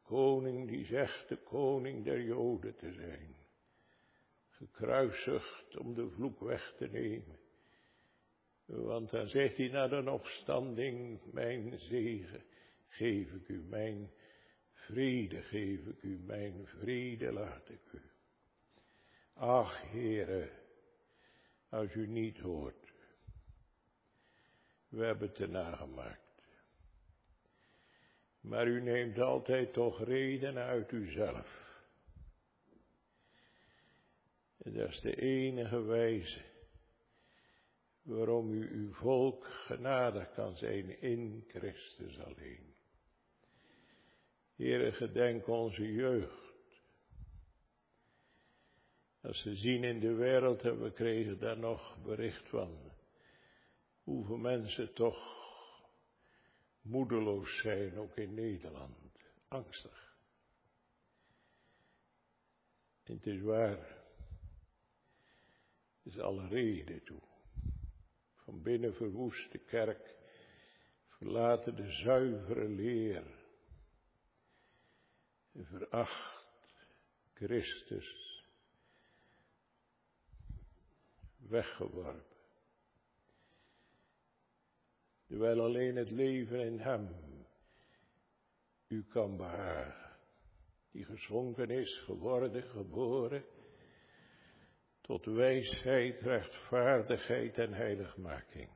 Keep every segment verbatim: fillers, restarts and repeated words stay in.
koning die zegt de koning der Joden te zijn. Gekruisigd om de vloek weg te nemen. Want dan zegt hij na de opstanding, mijn zegen geef ik u, mijn vrede geef ik u, mijn vrede laat ik u. Ach, Heere, als u niet hoort, we hebben het erna gemaakt. Maar u neemt altijd toch reden uit uzelf. En dat is de enige wijze waarom u uw volk genadig kan zijn in Christus alleen. Heere, gedenk onze jeugd. Als ze zien in de wereld, en we kregen daar nog bericht van, hoeveel mensen toch moedeloos zijn, ook in Nederland, angstig. En het is waar, het is alle reden toe. Van binnen verwoest de kerk, verlaten de zuivere leer, en veracht Christus, weggeworpen. Terwijl alleen het leven in hem u kan behagen, die geschonken is, geworden, geboren, tot wijsheid, rechtvaardigheid en heiligmaking.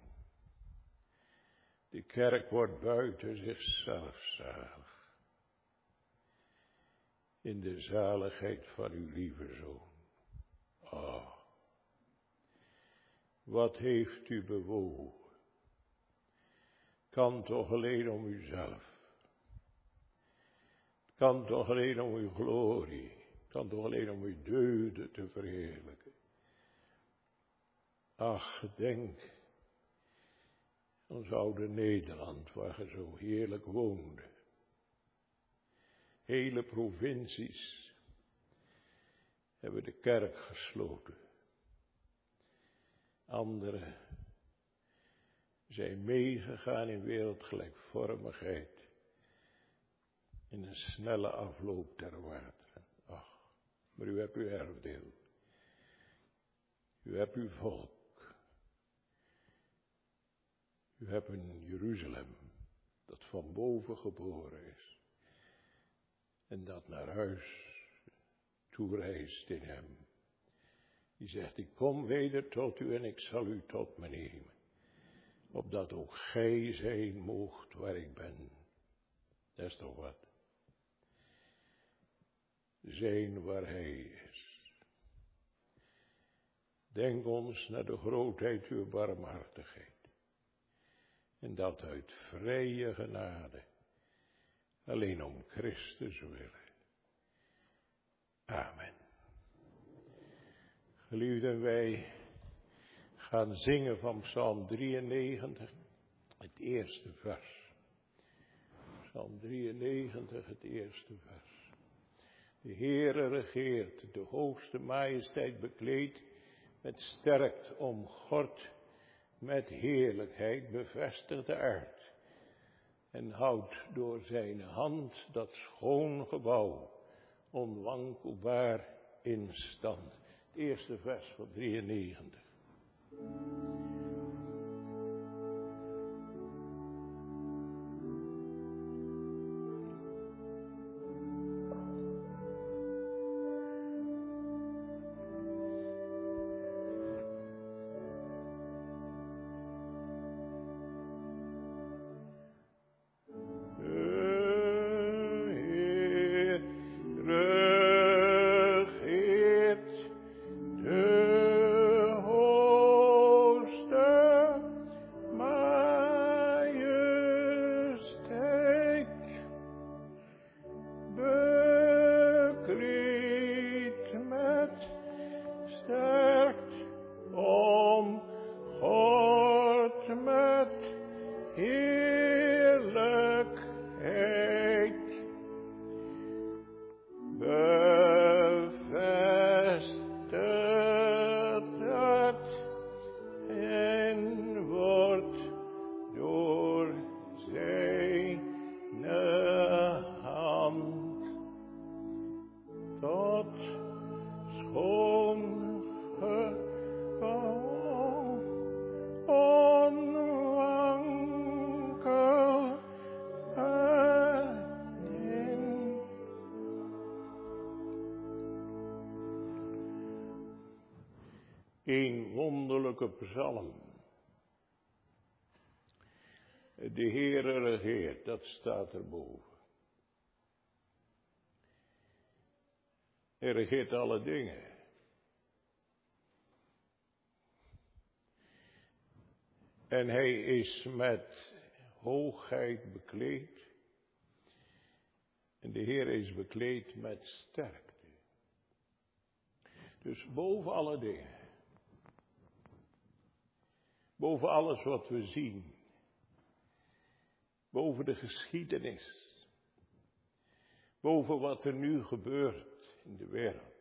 De kerk wordt buiten zichzelf zalig, in de zaligheid van uw lieve Zoon. Oh, wat heeft u bewogen? Kan toch alleen om uzelf. Kan toch alleen om uw glorie. Kan toch alleen om uw deugden te verheerlijken. Ach, denk, ons oude Nederland, waar je zo heerlijk woonde. Hele provincies hebben de kerk gesloten. Anderen zijn meegegaan in wereldgelijkvormigheid. In een snelle afloop der wateren. Ach, maar u hebt uw erfdeel. U hebt uw volk. U hebt een Jeruzalem dat van boven geboren is. En dat naar huis toereist in hem. Die zegt, ik kom weder tot u en ik zal u tot me nemen. Opdat ook gij zijn moogt waar ik ben. Dat is toch wat. Zijn waar hij is. Denk ons naar de grootheid uw barmhartigheid. En dat uit vrije genade. Alleen om Christus willen. Amen. Geliefden, wij gaan zingen van Psalm drieënnegentig, het eerste vers. Psalm drieënnegentig, het eerste vers. De Heere regeert, de hoogste majesteit bekleed, met sterkt omgord, met heerlijkheid bevestigt de aard. En houdt door zijn hand dat schoon gebouw, onwankelbaar in stand. Het eerste vers van drieënnegentig. De hoogste een wonderlijke psalm. De Heere regeert, dat staat erboven. Hij regeert alle dingen. En hij is met hoogheid bekleed. En de Heer is bekleed met sterkte. Dus boven alle dingen. Boven alles wat we zien. Boven de geschiedenis. Boven wat er nu gebeurt in de wereld.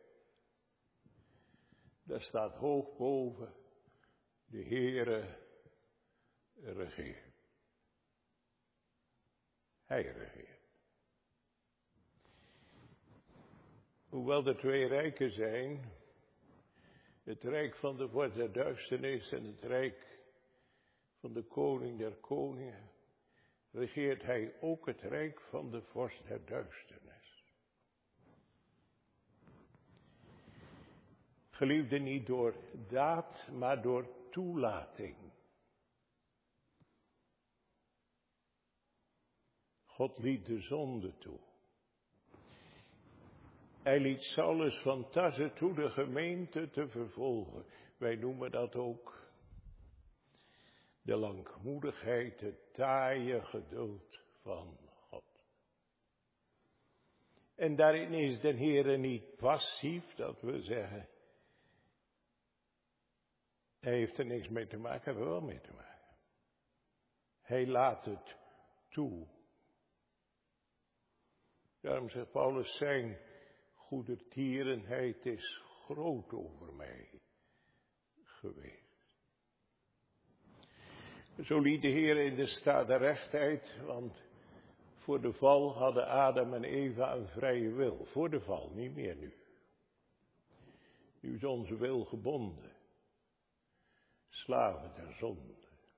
Daar staat hoog boven de Heere regeert. Hij regeert. Hoewel er twee rijken zijn, het rijk van de vorst der duisternis en het rijk van de koning der koningen, regeert hij ook het rijk van de vorst der duisternis. Geliefde, niet door daad, maar door toelating. God liet de zonde toe. Hij liet Saulus van Tarse toe de gemeente te vervolgen. Wij noemen dat ook de langmoedigheid, het taaie geduld van God. En daarin is de Heere niet passief, dat we zeggen, hij heeft er niks mee te maken, hij heeft er wel mee te maken. Hij laat het toe. Daarom zegt Paulus, zijn goedertierenheid is groot over mij geweest. Zo liet de Heer in de staat der rechtheid, want voor de val hadden Adam en Eva een vrije wil. Voor de val, niet meer nu. Nu is onze wil gebonden. Slaven der zonde.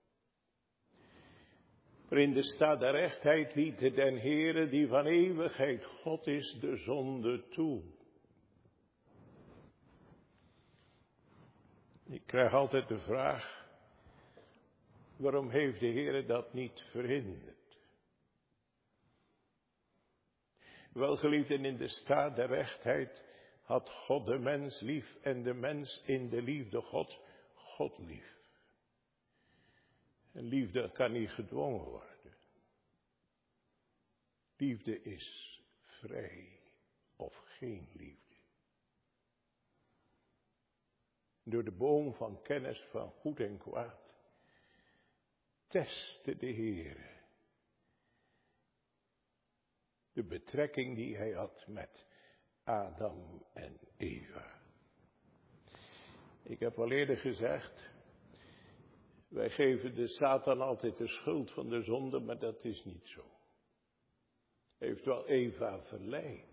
Maar in de staat der rechtheid liet den Heere, die van eeuwigheid God is, de zonde toe. Ik krijg altijd de vraag, waarom heeft de Heere dat niet verhinderd? Wel, geliefden, in de staat der rechtheid had God de mens lief en de mens in de liefde God, God lief. En liefde kan niet gedwongen worden. Liefde is vrij of geen liefde. Door de boom van kennis van goed en kwaad testte de Heer de betrekking die hij had met Adam en Eva. Ik heb al eerder gezegd, wij geven de Satan altijd de schuld van de zonde, maar dat is niet zo. Hij heeft wel Eva verleid.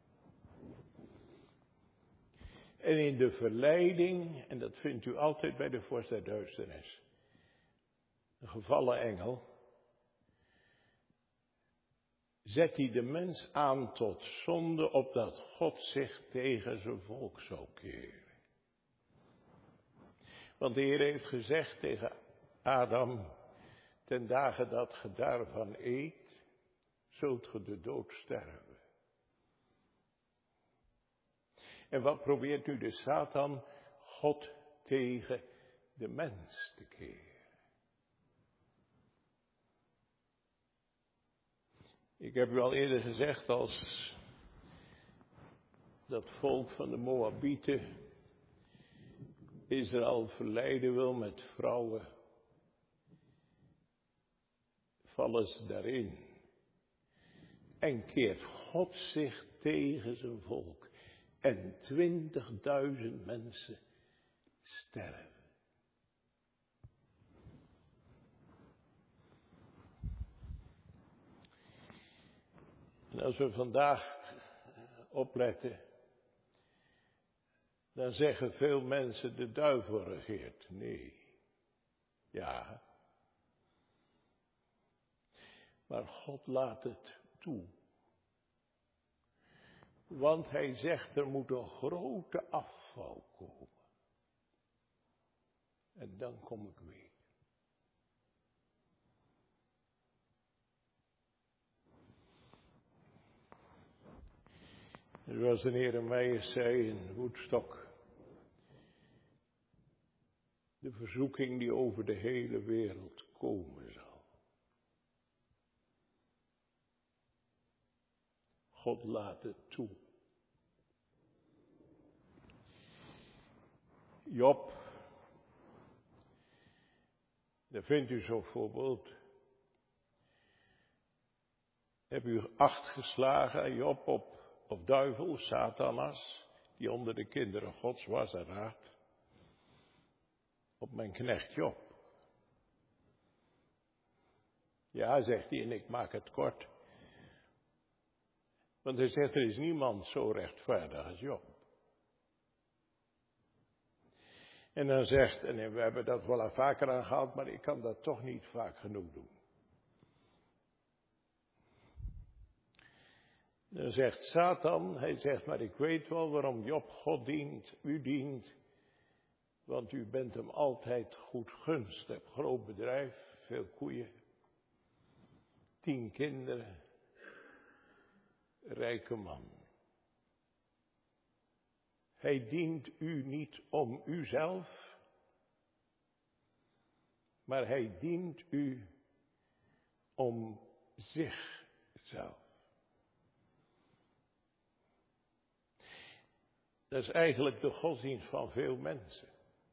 En in de verleiding, en dat vindt u altijd bij de vorst der duisternis, een gevallen engel, zet hij de mens aan tot zonde, opdat God zich tegen zijn volk zou keren. Want de Heer heeft gezegd tegen Adam, ten dagen dat ge daarvan eet, zult ge de dood sterven. En wat probeert nu de Satan? God tegen de mens te keren. Ik heb u al eerder gezegd, als dat volk van de Moabieten Israël verleiden wil met vrouwen, vallen ze daarin. En keert God zich tegen zijn volk. En twintigduizend mensen sterven. En als we vandaag opletten, dan zeggen veel mensen de duivel regeert. Nee. Ja. Maar God laat het toe. Want hij zegt er moet een grote afval komen. En dan kom ik weer. Zoals de Heer mij zei in Woodstock. De verzoeking die over de hele wereld komen zal. God laat het toe. Job. Daar vindt u zo'n voorbeeld. Heb u acht geslagen, Job, op, op duivel, Satanas, die onder de kinderen Gods was en raad. Op mijn knecht Job. Ja, zegt hij, en ik maak het kort. Want hij zegt, er is niemand zo rechtvaardig als Job. En dan zegt, en we hebben dat wel vaker aangehaald, maar ik kan dat toch niet vaak genoeg doen. Dan zegt Satan, hij zegt, maar ik weet wel waarom Job God dient, u dient. Want u bent hem altijd goed gunst, hebt groot bedrijf, veel koeien, tien kinderen, rijke man. Hij dient u niet om uzelf, maar hij dient u om zichzelf. Dat is eigenlijk de godsdienst van veel mensen.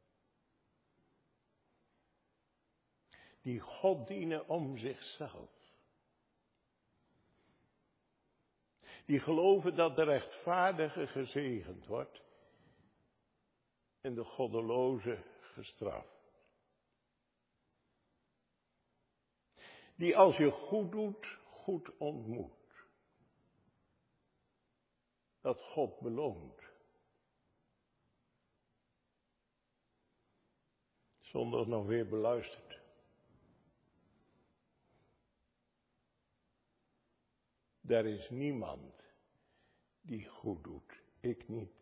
Die God dienen om zichzelf. Die geloven dat de rechtvaardige gezegend wordt en de goddeloze gestraft. Die als je goed doet, goed ontmoet. Dat God beloont. Zondag nog weer beluisterd. Er is niemand die goed doet. Ik niet.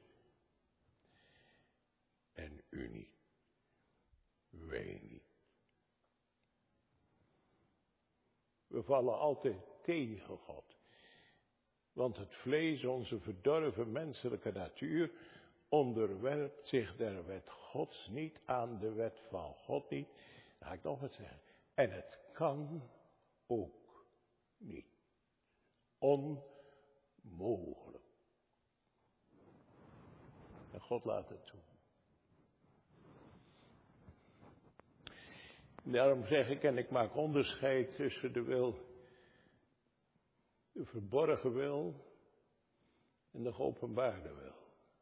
En u niet. Wij niet. We vallen altijd tegen God. Want het vlees, onze verdorven menselijke natuur, onderwerpt zich der wet Gods niet, aan de wet van God niet. Dan ga ik nog wat zeggen. En het kan ook niet. Onmogelijk. En God laat het toe. Daarom zeg ik, en ik maak onderscheid tussen de wil, de verborgen wil en de geopenbaarde wil.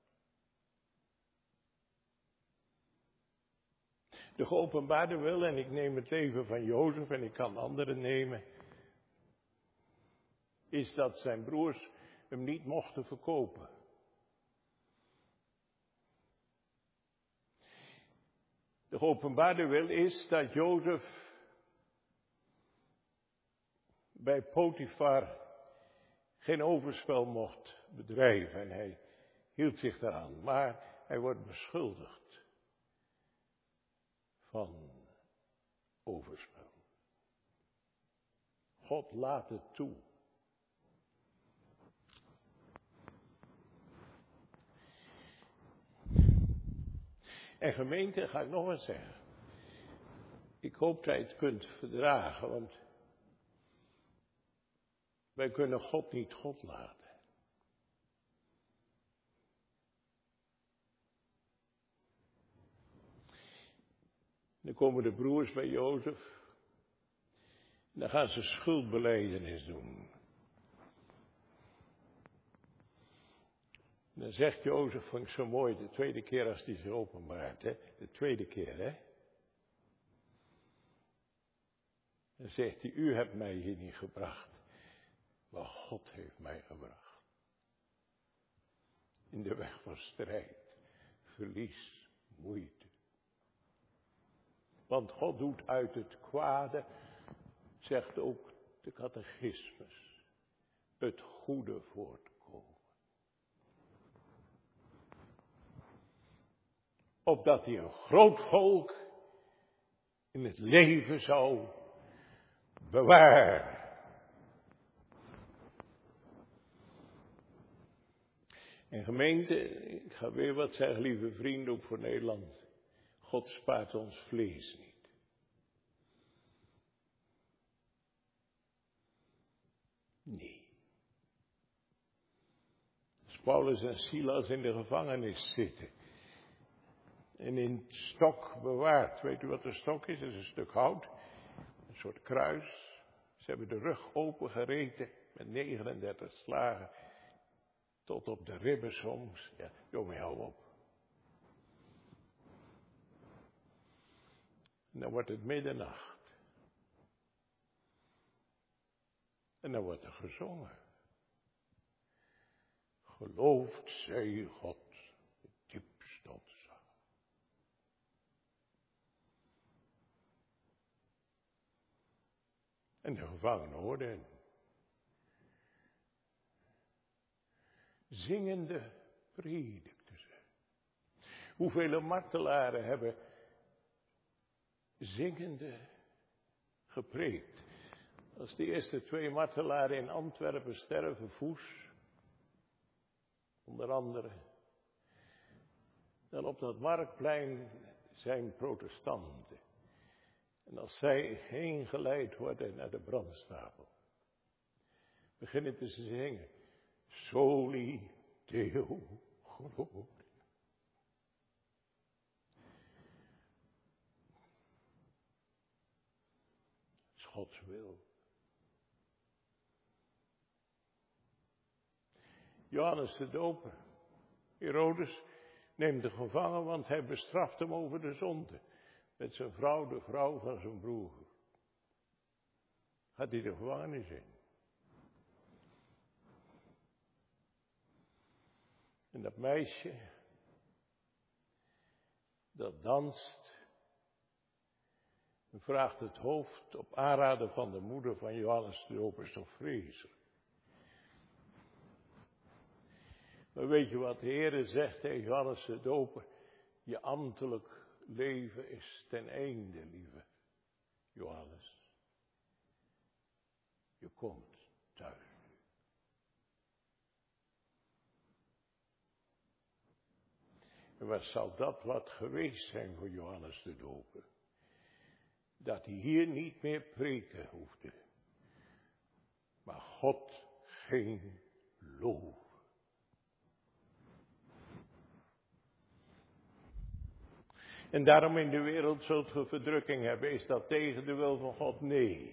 De geopenbaarde wil, en ik neem het leven van Jozef en ik kan anderen nemen, is dat zijn broers hem niet mochten verkopen. De geopenbaarde wil is dat Jozef bij Potifar geen overspel mocht bedrijven en hij hield zich daaraan. Maar hij wordt beschuldigd van overspel. God laat het toe. En gemeente, ga ik nog eens zeggen. Ik hoop dat je het kunt verdragen, want wij kunnen God niet God laten. Dan komen de broers bij Jozef. En dan gaan ze schuldbelijdenis doen. En dan zegt Jozef, vond ik zo mooi, de tweede keer als hij zich openbaart, hè? De tweede keer, hè. Dan zegt hij, u hebt mij hier niet gebracht, maar God heeft mij gebracht. In de weg van strijd, verlies, moeite. Want God doet uit het kwade, zegt ook de catechismus, het goede voortkomen. Opdat hij een groot volk in het leven zou bewaren. En gemeente, ik ga weer wat zeggen, lieve vrienden, ook voor Nederland. God spaart ons vlees niet. Nee. Als Paulus en Silas in de gevangenis zitten en in het stok bewaard. Weet u wat een stok is? Dat is een stuk hout, een soort kruis. Ze hebben de rug opengereten met negenendertig slagen. Tot op de ribben soms. Ja, jongen, hou op. En dan wordt het middernacht. En dan wordt er gezongen. Geloofd zij God, het diepste ontzag. En de gevangenen hoorden. Zingende predikten ze. Hoeveel martelaren hebben zingende gepreekt. Als de eerste twee martelaren in Antwerpen sterven, Voes, onder andere, dan op dat marktplein zijn protestanten. En als zij heen geleid worden naar de brandstapel, beginnen te zingen. Soli Deo Gloria. Dat is Gods wil. Johannes de Doper. Herodes neemt de gevangen, want hij bestraft hem over de zonde. Met zijn vrouw, de vrouw van zijn broer. Gaat hij de gevangenis in. En dat meisje, dat danst en vraagt het hoofd op aanraden van de moeder van Johannes de Doper, is toch vreselijk. Maar weet je wat de Heere zegt tegen Johannes de Doper? Je ambtelijk leven is ten einde, lieve Johannes. Je komt thuis. En wat zou dat wat geweest zijn voor Johannes de Doper? Dat hij hier niet meer preken hoefde. Maar God ging loven. En daarom in de wereld zult ge verdrukking hebben. Is dat tegen de wil van God? Nee.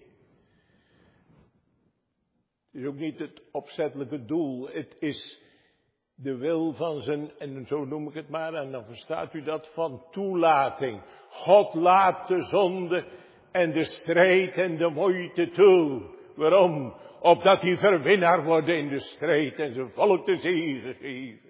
Het is ook niet het opzettelijke doel. Het is de wil van zijn, en zo noem ik het maar, en dan verstaat u dat, van toelating. God laat de zonde en de strijd en de moeite toe. Waarom? Opdat hij verwinnaar wordt in de strijd en zijn volk de zegen geven.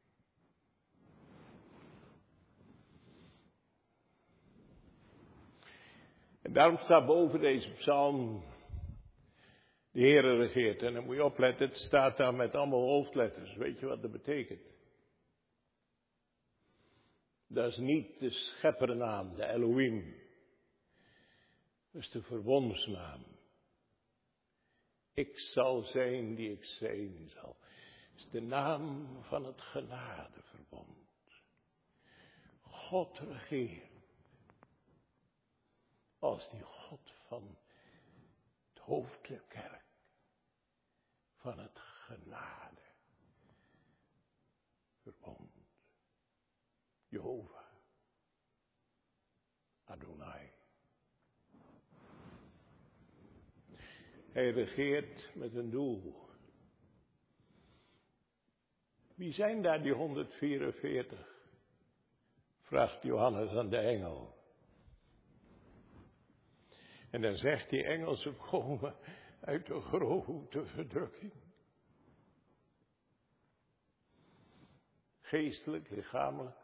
En daarom staat boven deze psalm, de Heere regeert. En dan moet je opletten, het staat daar met allemaal hoofdletters. Weet je wat dat betekent? Dat is niet de scheppernaam, de Elohim. Dat is de verbondsnaam. Ik zal zijn die ik zijn zal. Dat is de naam van het genadeverbond. God regeert. Als die God van het hoofd der kerk, van het genade verbond. Jehovah, Adonai. Hij regeert met een doel. Wie zijn daar die honderdvierenveertig? Vraagt Johannes aan de engel. En dan zegt die engel, ze komen uit de grote verdrukking. Geestelijk, lichamelijk.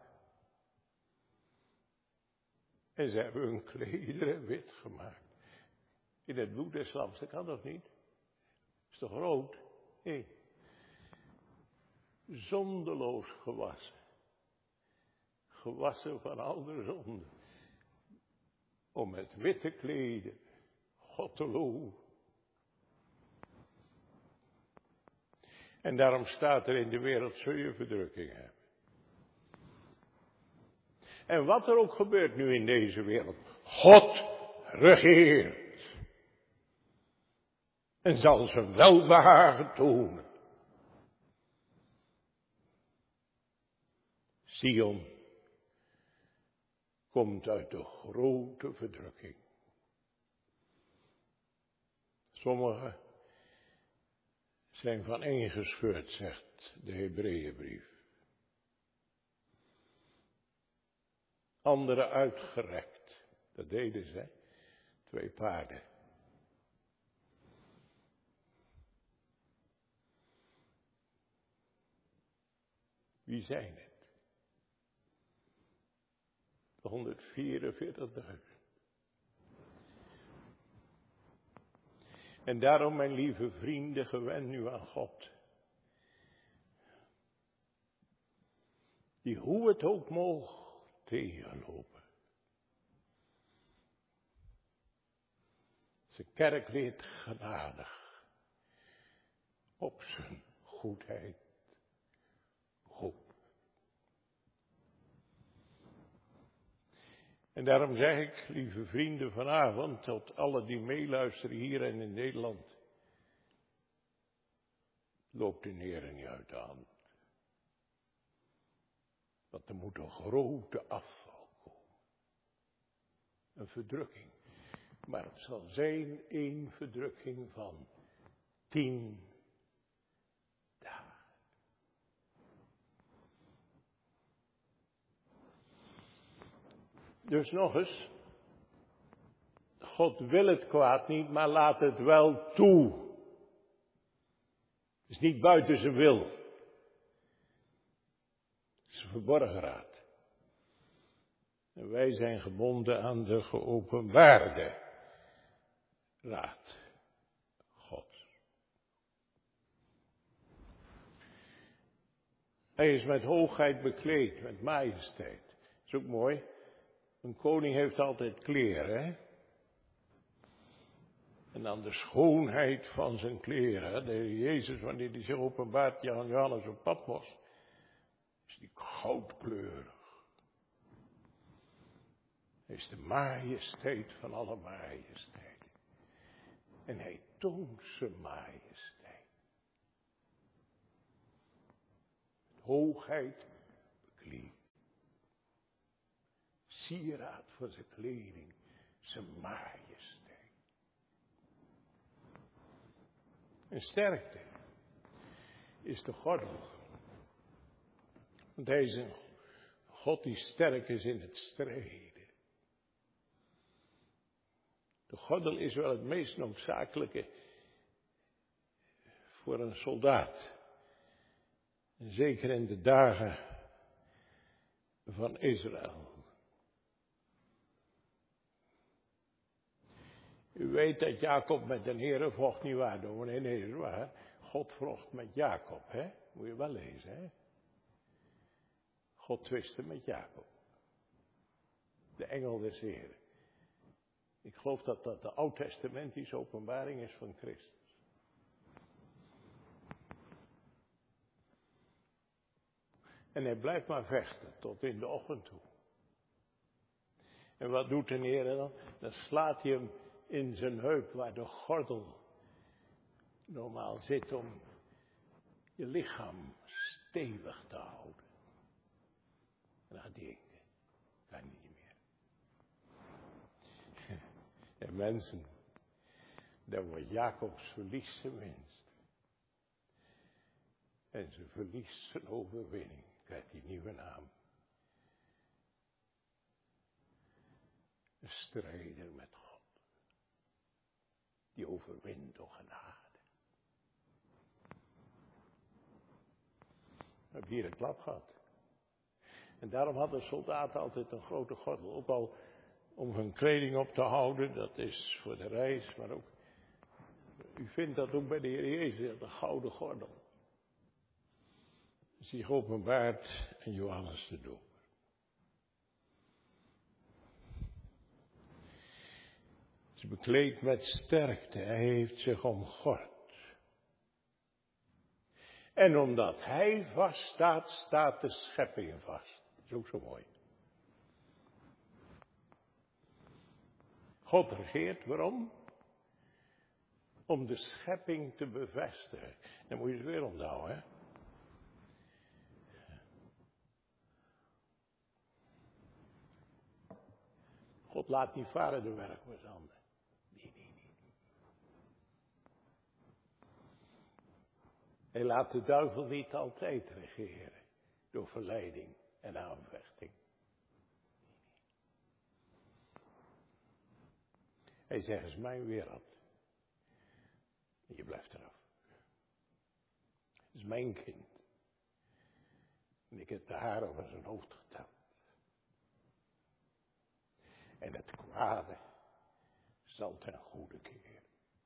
En ze hebben hun klederen wit gemaakt. In het bloed des lams, dat kan toch niet? Is toch rood? Nee. Zondeloos gewassen. Gewassen van al de zonden. om met witte kleden God te loven. En daarom staat er in de wereld, zul je verdrukking hebben. En wat er ook gebeurt nu in deze wereld, God regeert. En zal zijn welbehagen tonen. Sion komt uit de grote verdrukking. Sommigen zijn van ingescheurd, zegt de Hebreeënbrief. Anderen uitgerekt. Dat deden ze, twee paarden. Wie zijn het? De honderdvierenveertigduizend. En daarom, mijn lieve vrienden, gewend nu aan God. Die hoe het ook moog tegenlopen. Zijn kerk leert genadig op zijn goedheid hoop. En daarom zeg ik, lieve vrienden, vanavond tot alle die meeluisteren hier en in Nederland. Loopt de Heer niet uit de hand. Want er moet een grote afval komen. Een verdrukking. Maar het zal zijn één verdrukking van tien dagen. Dus nog eens. God wil het kwaad niet, maar laat het wel toe. Het is niet buiten zijn wil. Het is een verborgen raad. En wij zijn gebonden aan de geopenbaarde raad Gods. Hij is met hoogheid bekleed, met majesteit. Dat is ook mooi. Een koning heeft altijd kleren, hè? En dan de schoonheid van zijn kleren. Hè? De Heer Jezus, wanneer hij zich openbaart, Jan Johannes op Patmos, is die goudkleurig. Hij is de majesteit van alle majesteiten. En hij toont zijn majesteit. Hoogheid bekleed. Sieraad van zijn kleding, zijn majesteit. En sterkte is de gordel. Want hij is een God die sterk is in het strijden. De gordel is wel het meest noodzakelijke voor een soldaat. En zeker in de dagen van Israël. U weet dat Jacob met de Heere vocht, niet waar, dominee? Nee, dat is waar. God vocht met Jacob, hè? Moet je wel lezen, hè? God twistte met Jacob. De engel des Heeren. Ik geloof dat dat de oud-testamentische openbaring is van Christus. En hij blijft maar vechten tot in de ochtend toe. En wat doet de Heer dan? Dan slaat hij hem in zijn heup waar de gordel normaal zit om je lichaam stevig te houden. En dan denk je, kan niet meer. En mensen, dat wordt Jacobs verlies zijn winst. En ze verliest zijn overwinning, krijgt die nieuwe naam. Een strijder met God. Die overwint door genade. We hebben hier een klap gehad. En daarom hadden soldaten altijd een grote gordel. Ook al om hun kleding op te houden, dat is voor de reis, maar ook. U vindt dat ook bij de Heer Jezus, de gouden gordel. Zich openbaart en Johannes de Doper. is bekleed met sterkte. Hij heeft zich omgord. En omdat hij vast staat, staat de schepping vast. Dat is ook zo mooi. God regeert, waarom? Om de schepping te bevestigen. Dan moet je het weer onthouden, hè. God laat niet varen de werk met zijn handen. Nee, nee, nee. Hij laat de duivel niet altijd regeren. Door verleiding en aanvechting. Hij zegt, het is mijn wereld. En je blijft eraf. Het is mijn kind. En ik heb de haren over zijn hoofd geteld. En het kwade zal ten goede keren.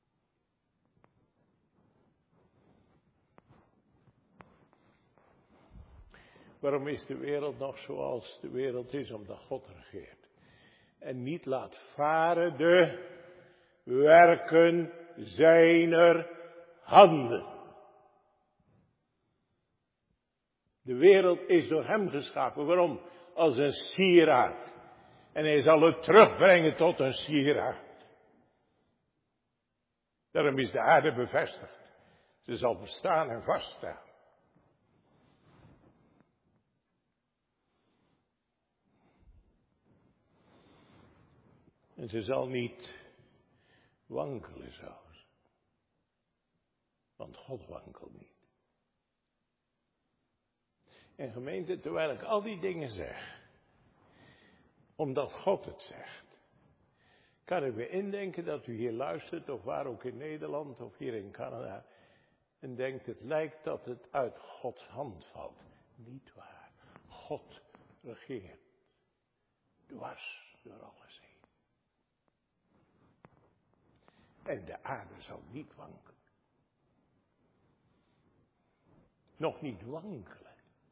Waarom is de wereld nog zoals de wereld is? Omdat God regeert. En niet laat varen de werken zijner handen. De wereld is door hem geschapen. Waarom? Als een sieraad. En hij zal het terugbrengen tot een sieraad. Daarom is de aarde bevestigd. Ze zal bestaan en vaststaan. En ze zal niet wankelen zelfs. Want God wankelt niet. En gemeente, terwijl ik al die dingen zeg, omdat God het zegt, kan ik me indenken dat u hier luistert, of waar ook in Nederland of hier in Canada, en denkt, het lijkt dat het uit Gods hand valt. Niet waar. God regeert. Dwars door alles heen. En de aarde zal niet wankelen. Nog niet wankelen.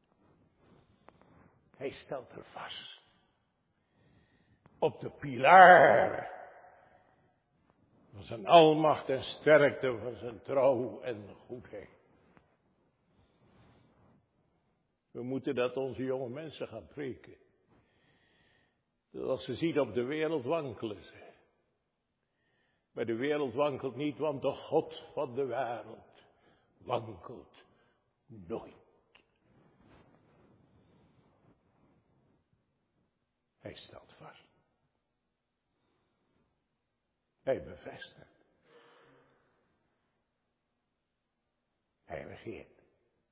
Hij stelt er vast. Op de pilaar van zijn almacht en sterkte, van zijn trouw en goedheid. We moeten dat onze jonge mensen gaan preken. Dat als ze zien op de wereld wankelen ze. Maar de wereld wankelt niet, want de God van de wereld wankelt nooit. Hij stelt vast. Hij bevestigt. Hij regeert.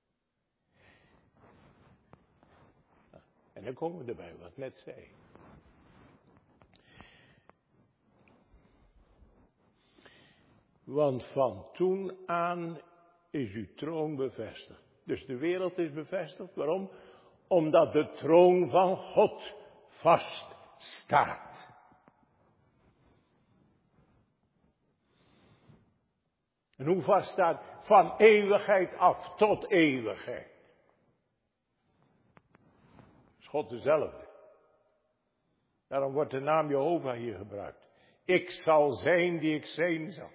En dan komen we erbij wat ik net zei. Want van toen aan is uw troon bevestigd. Dus de wereld is bevestigd. Waarom? Omdat de troon van God vast staat. En hoe vast staat? Van eeuwigheid af tot eeuwigheid. Is God dezelfde. Daarom wordt de naam Jehovah hier gebruikt. Ik zal zijn die ik zijn zal.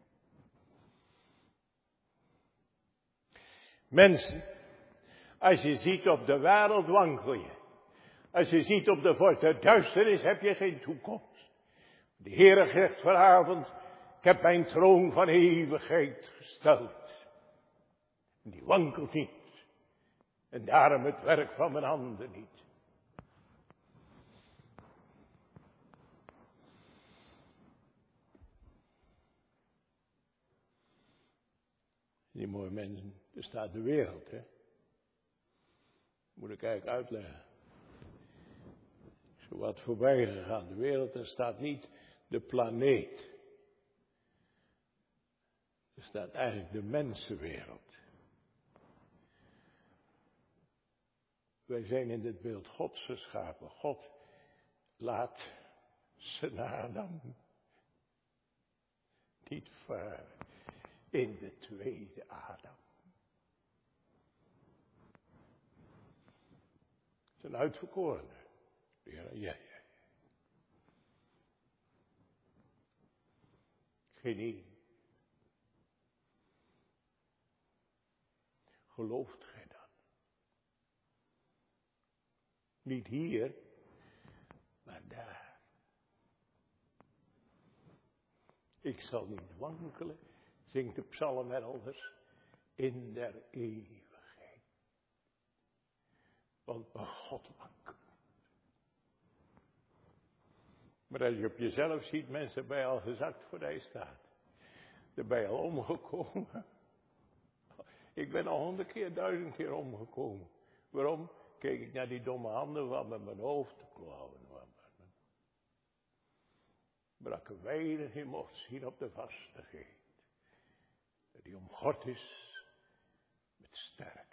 Mensen, als je ziet op de wereld wankel je. Als je ziet op de voort duisternis heb je geen toekomst. De Heere zegt vanavond, ik heb mijn troon van eeuwigheid gesteld. En die wankelt niet. En daarom het werk van mijn handen niet. Die mooie mensen, er staat de wereld, hè. Moet ik eigenlijk uitleggen. Zo wat voorbij gegaan. De wereld, er staat niet de planeet. Er staat eigenlijk de mensenwereld. Wij zijn in dit beeld Gods geschapen. God laat zijn Adam niet varen in de tweede Adam. Zijn uitverkorene. Ja, ja, ja. Geen één. Gelooft gij dat? Niet hier, maar daar. Ik zal niet wankelen, zingt de psalm elders, in der eeuwigheid. Want bij God wankelt. Maar als je op jezelf ziet, mensen, ben je al gezakt voordat je staat. Dan ben je al omgekomen. Ik ben al honderd keer, duizend keer omgekomen. Waarom? Keek ik naar die domme handen van met mijn hoofd te klauwen. Brak een weinig in mocht zien op de vastigheid. Die om God is met sterkte.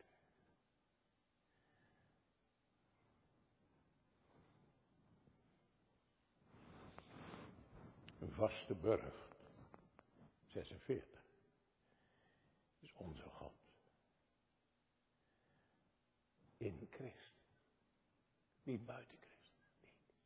Een vaste burcht. zesenveertig. Is onze God. In Christus. Niet buiten Christus. Niet.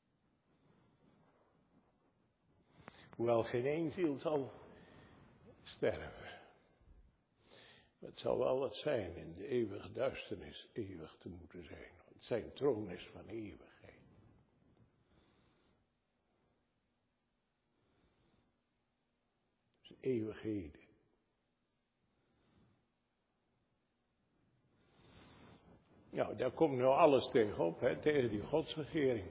Hoewel geen één ziel zal sterven. Maar het zal wel wat zijn in de eeuwige duisternis eeuwig te moeten zijn. Want zijn troon is van eeuwigheid. Dus eeuwigheden. Nou, daar komt nou alles tegenop, hè, tegen die godsregering.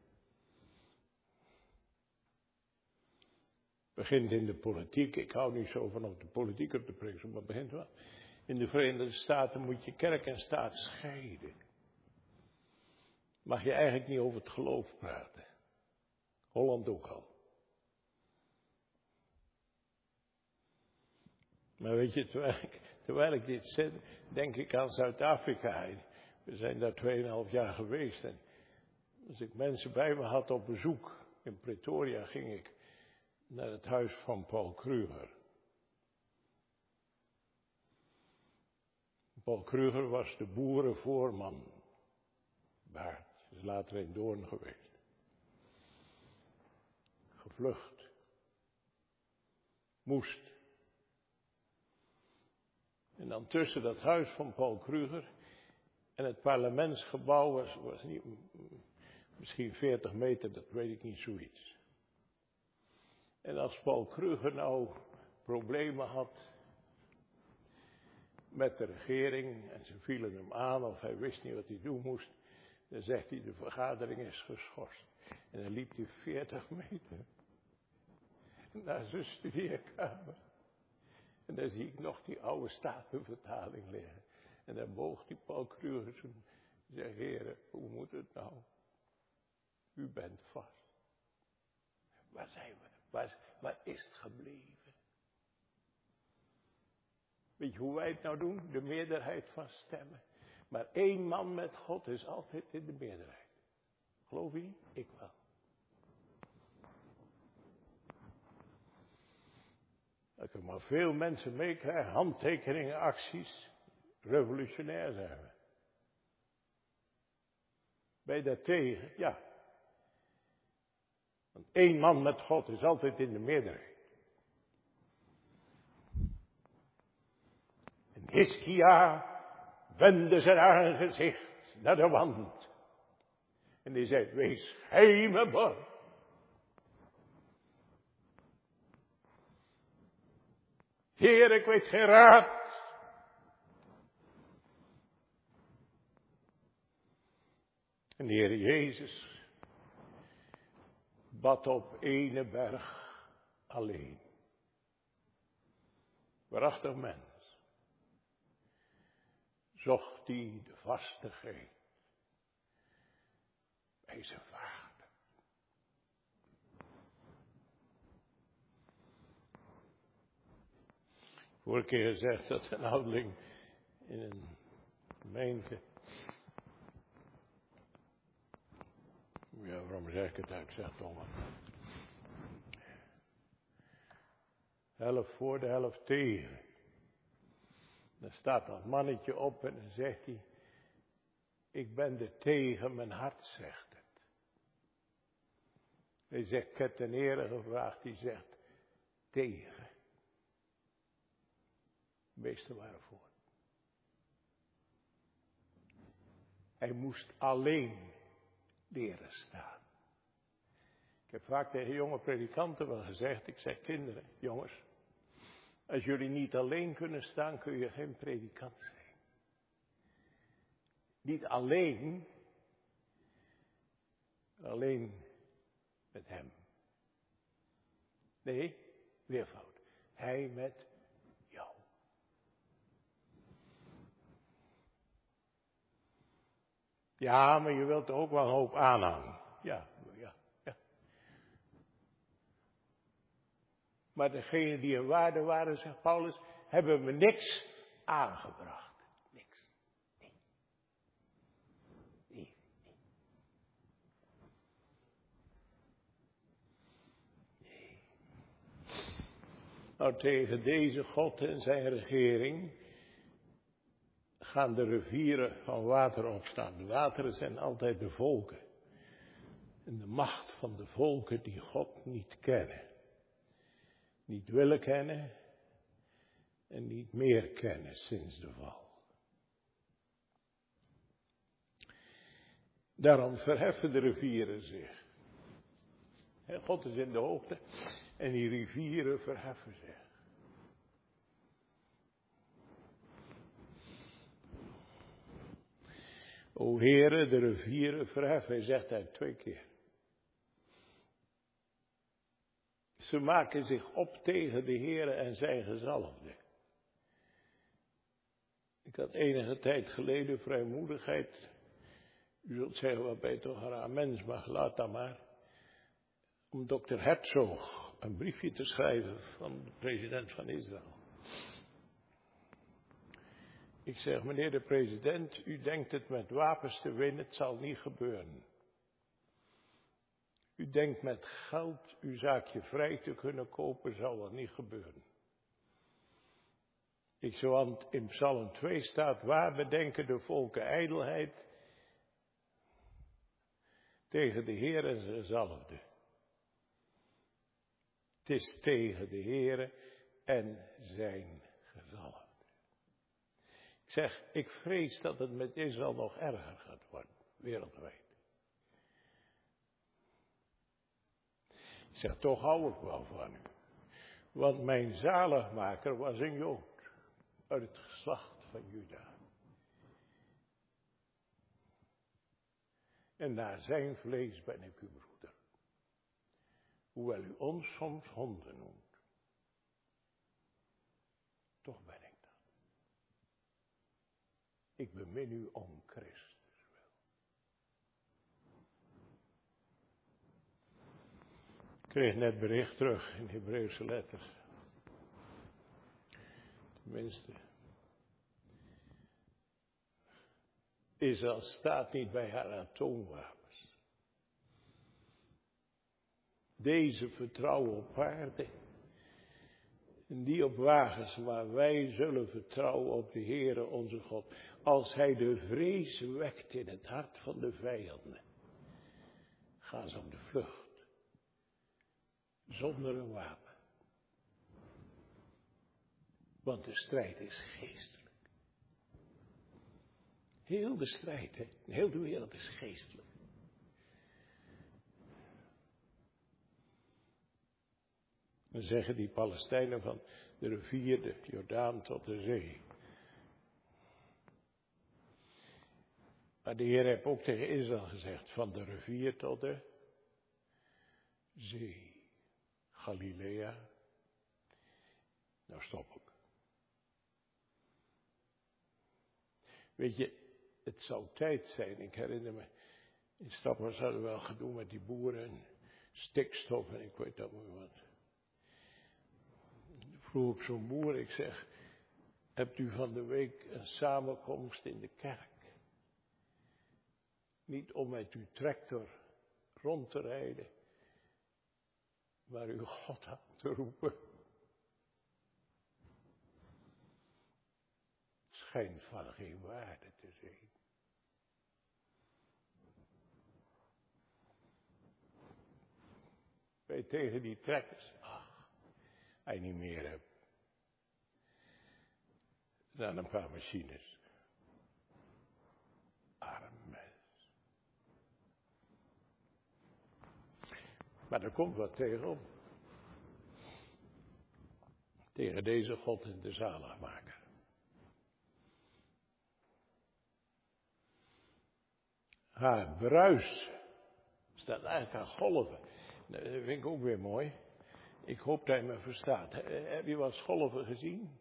Begint in de politiek, ik hou niet zo van op de politiek op te prikken, maar het begint wel. In de Verenigde Staten moet je kerk en staat scheiden. Mag je eigenlijk niet over het geloof praten. Holland ook al. Maar weet je, terwijl ik, terwijl ik dit zeg, denk ik aan Zuid-Afrika. We zijn daar tweeënhalf jaar geweest. En als ik mensen bij me had op bezoek in Pretoria, ging ik naar het huis van Paul Kruger. Paul Kruger was de boerenvoorman. Baard is later in Doorn geweest. Gevlucht. Moest. En dan tussen dat huis van Paul Kruger en het parlementsgebouw was, was niet, misschien veertig meter, dat weet ik niet, zoiets. En als Paul Kruger nou problemen had met de regering en ze vielen hem aan of hij wist niet wat hij doen moest, dan zegt hij de vergadering is geschorst. En dan liep hij veertig meter naar zijn studeerkamer. En dan zie ik nog die oude Statenvertaling liggen. En dan boog die Paul Kruger en zei, heren, hoe moet het nou? U bent vast. Waar zijn we? Waar, waar is het gebleven? Weet je hoe wij het nou doen? De meerderheid van stemmen. Maar één man met God is altijd in de meerderheid. Geloof je niet? Ik wel. Dat ik maar veel mensen meekrijgen, handtekeningen, acties. Revolutionair zijn we. Ben je daar tegen? Ja. Want één man met God is altijd in de meerderheid. En Hiskia wendde zijn aangezicht naar de wand. En die zei, wees gij mijn borg. Heer, ik weet geen raad. En de Heer Jezus bad op ene berg alleen. Waarachtig mens. Zocht hij de vastigheid bij zijn vader. Vorige keer gezegd dat een ouderling in een gemeente. Ja, waarom zeg ik het uit? Ik zeg het allemaal. Helft voor de helft tegen. Dan staat dat mannetje op en dan zegt hij, ik ben er tegen, mijn hart zegt het. Hij zegt, ik heb ten ere gevraagd, die zegt, tegen. Wees er waarvoor. Hij moest alleen leren staan. Ik heb vaak tegen jonge predikanten wel gezegd, ik zeg kinderen, jongens, als jullie niet alleen kunnen staan, kun je geen predikant zijn. Niet alleen, alleen met hem. Nee, weervoud. Hij met jou. Ja, maar je wilt er ook wel een hoop aanhang. Ja, ja, ja. Maar degenen die in waarde waren, zegt Paulus, hebben me niks aangebracht. Niks. Nee. Nee. Nee. Nou, tegen deze God en zijn regering gaan de rivieren van water opstaan. De wateren zijn altijd de volken. En de macht van de volken die God niet kennen. Niet willen kennen. En niet meer kennen sinds de val. Daarom verheffen de rivieren zich. God is in de hoogte. En die rivieren verheffen zich. O Heere, de rivieren verheffen. Hij zegt dat twee keer. Ze maken zich op tegen de Heere en zijn gezalfde. Ik had enige tijd geleden vrijmoedigheid. U zult zeggen, wat ben je toch een raar mens, maar laat dat maar. Om dokter Herzog een briefje te schrijven van de president van Israël. Ik zeg, meneer de president, u denkt het met wapens te winnen, het zal niet gebeuren. U denkt met geld uw zaakje vrij te kunnen kopen, zal dat niet gebeuren. Ik zeg, want in Psalm twee staat, waar bedenken de volken ijdelheid tegen de Heer en zijn gezalfde. Het is tegen de Heer en zijn gezalfde. Ik zeg, ik vrees dat het met Israël nog erger gaat worden, wereldwijd. Ik zeg, toch hou ik wel van u. Want mijn zaligmaker was een Jood, uit het geslacht van Juda. En naar zijn vlees ben ik uw broeder. Hoewel u ons soms honden noemt. Toch ben ik dat. Ik bemin u om Christus wil. Ik kreeg net bericht terug in Hebreeuwse letters. Tenminste. Israël staat niet bij haar atoomwapens. Deze vertrouwen op aarde. En die op wagens, maar wij zullen vertrouwen op de Heere onze God. Als hij de vrees wekt in het hart van de vijanden, gaan ze op de vlucht. Zonder een wapen. Want de strijd is geestelijk. Heel de strijd, hè? Heel de wereld is geestelijk. Dan zeggen die Palestijnen van de rivier, de Jordaan tot de zee. Maar de Heer heeft ook tegen Israël gezegd, van de rivier tot de zee. Galilea. Nou stop ik. Weet je, het zou tijd zijn, ik herinner me, in Staphorst hadden we wel gedoe met die boeren en stikstof en ik weet dat maar wat. Vroeg ik zo'n boer, ik zeg, hebt u van de week een samenkomst in de kerk? Niet om met uw tractor rond te rijden, maar uw God aan te roepen. Schijnt van geen waarde te zijn. Wij tegen die trekkers, ach, hij niet meer hebt dan een paar machines. Arm mens. Maar er komt wat tegenop. Tegen deze God en de zaligmaker. Haar bruis staat eigenlijk aan golven. Dat vind ik ook weer mooi. Ik hoop dat je me verstaat. Heb je wel eens golven gezien?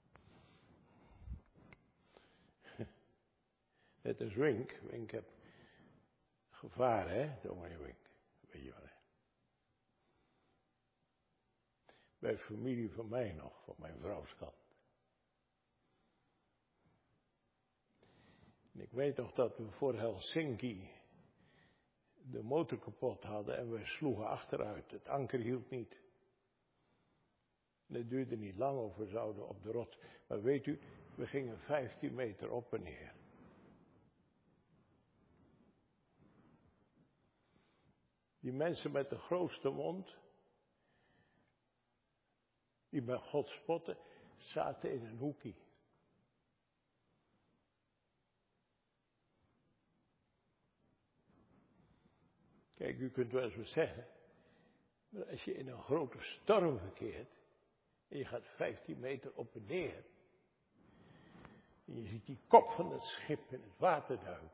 Net als Wink. Wink heeft gevaar, hè? De mooie Wink. Weet je wel, hè? Bij familie van mij nog, van mijn vrouwskant. En ik weet nog dat we voor Helsinki de motor kapot hadden en we sloegen achteruit. Het anker hield niet. En het duurde niet lang of we zouden op de rots. Maar weet u, we gingen vijftien meter op en neer. Die mensen met de grootste mond, die bij God spotten, zaten in een hoekje. Kijk, u kunt wel eens wat zeggen, maar als je in een grote storm verkeert, en je gaat vijftien meter op en neer, en je ziet die kop van het schip in het water duiken.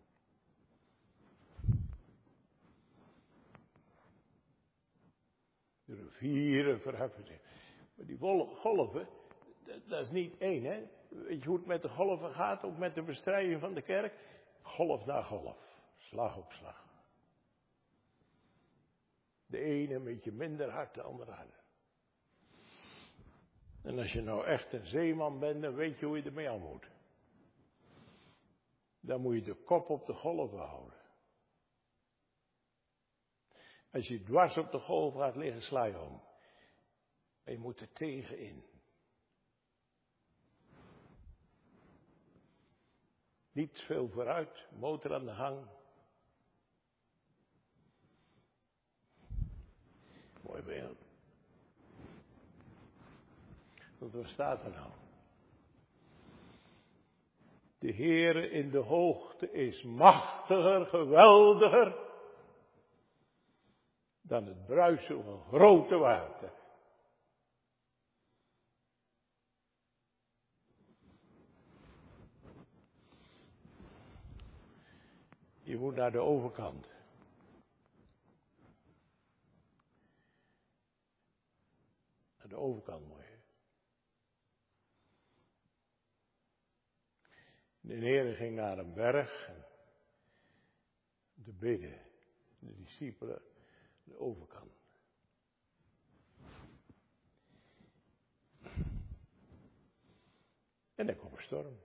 De rivieren verheffen zich. Maar die golven, dat is niet één, hè. Weet je hoe het met de golven gaat, ook met de bestrijding van de kerk? Golf na golf, slag op slag. De ene een beetje minder hard, de andere harder. En als je nou echt een zeeman bent, dan weet je hoe je ermee aan moet. Dan moet je de kop op de golven houden. Als je dwars op de golf gaat liggen, sla je om. En je moet er tegenin. Niet veel vooruit, motor aan de hang. Mooi beeld. Want wat staat er nou? De Heere in de hoogte is machtiger, geweldiger dan het bruisen van grote water. Je moet naar de overkant. Naar de overkant moet je. De Heer ging naar een berg. En de bidden, de discipelen, de overkant. En er kwam een storm.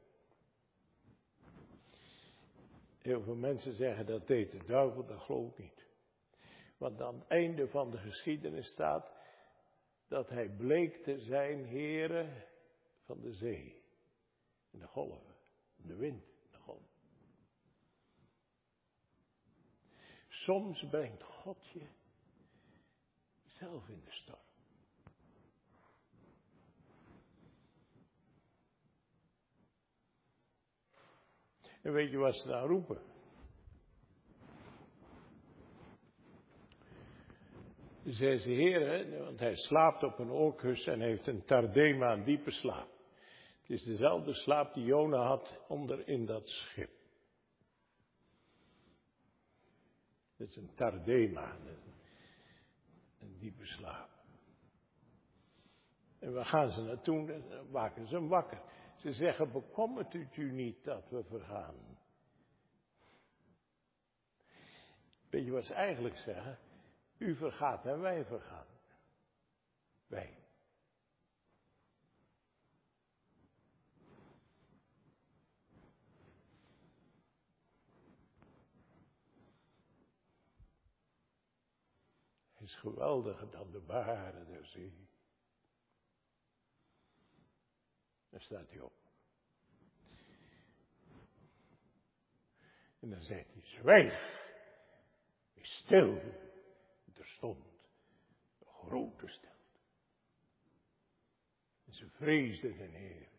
Heel veel mensen zeggen dat deed de duivel, dat geloof ik niet. Want aan het einde van de geschiedenis staat dat hij bleek te zijn Heere van de zee. En de golven, de wind, de golven. Soms brengt God je zelf in de storm. En weet je wat ze nou roepen? Zei ze, Heer, want hij slaapt op een oorkussen en heeft een tardema, een diepe slaap. Het is dezelfde slaap die Jona had onder in dat schip. Het is een tardema, een, een diepe slaap. En waar gaan ze naartoe? Dan maken ze hem wakker. Ze zeggen, bekommert het u niet dat we vergaan? Weet je wat ze eigenlijk zeggen? U vergaat en wij vergaan. Wij. Hij is geweldiger dan de baren der zee. Daar staat hij op. En dan zegt hij, zwijg, wees stil. Er stond een grote stilte. ze vreesden de Heer.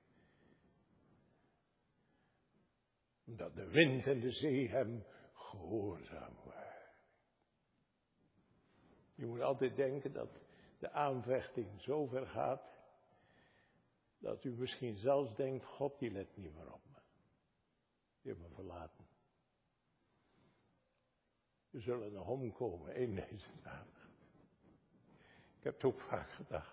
Omdat de wind en de zee hem gehoorzaam waren. Je moet altijd denken dat de aanvechting zo ver gaat, dat u misschien zelfs denkt, God die let niet meer op me. Die heeft me verlaten. We zullen nog omkomen in deze dagen. Ik heb het ook vaak gedacht.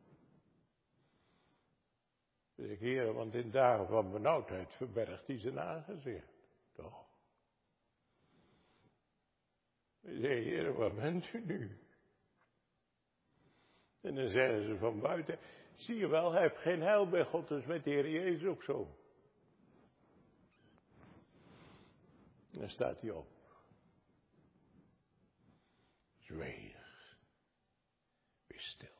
Dus ik, Heer, want in dagen van benauwdheid verbergt hij zijn aangezicht. Toch? Ik zei, Heer, waar bent u nu? En dan zeggen ze van buiten, zie je wel, hij heeft geen heil bij God, dus met de Heer Jezus ook zo. En dan staat hij op. Zweeg. Wees stil.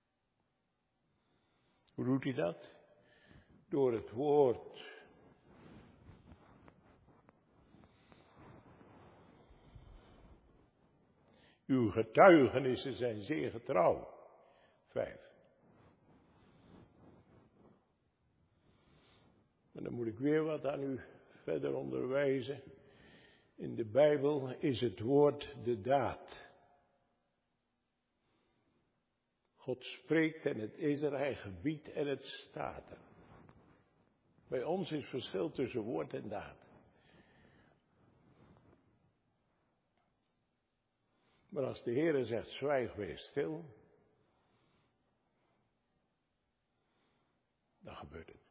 Hoe doet hij dat? Door het woord. Uw getuigenissen zijn zeer getrouw. Vijf. En dan moet ik weer wat aan u verder onderwijzen. In de Bijbel is het woord de daad. God spreekt en het is er, hij gebiedt en het staat er. Bij ons is verschil tussen woord en daad. Maar als de Heer zegt, zwijg, wees stil, dan gebeurt het.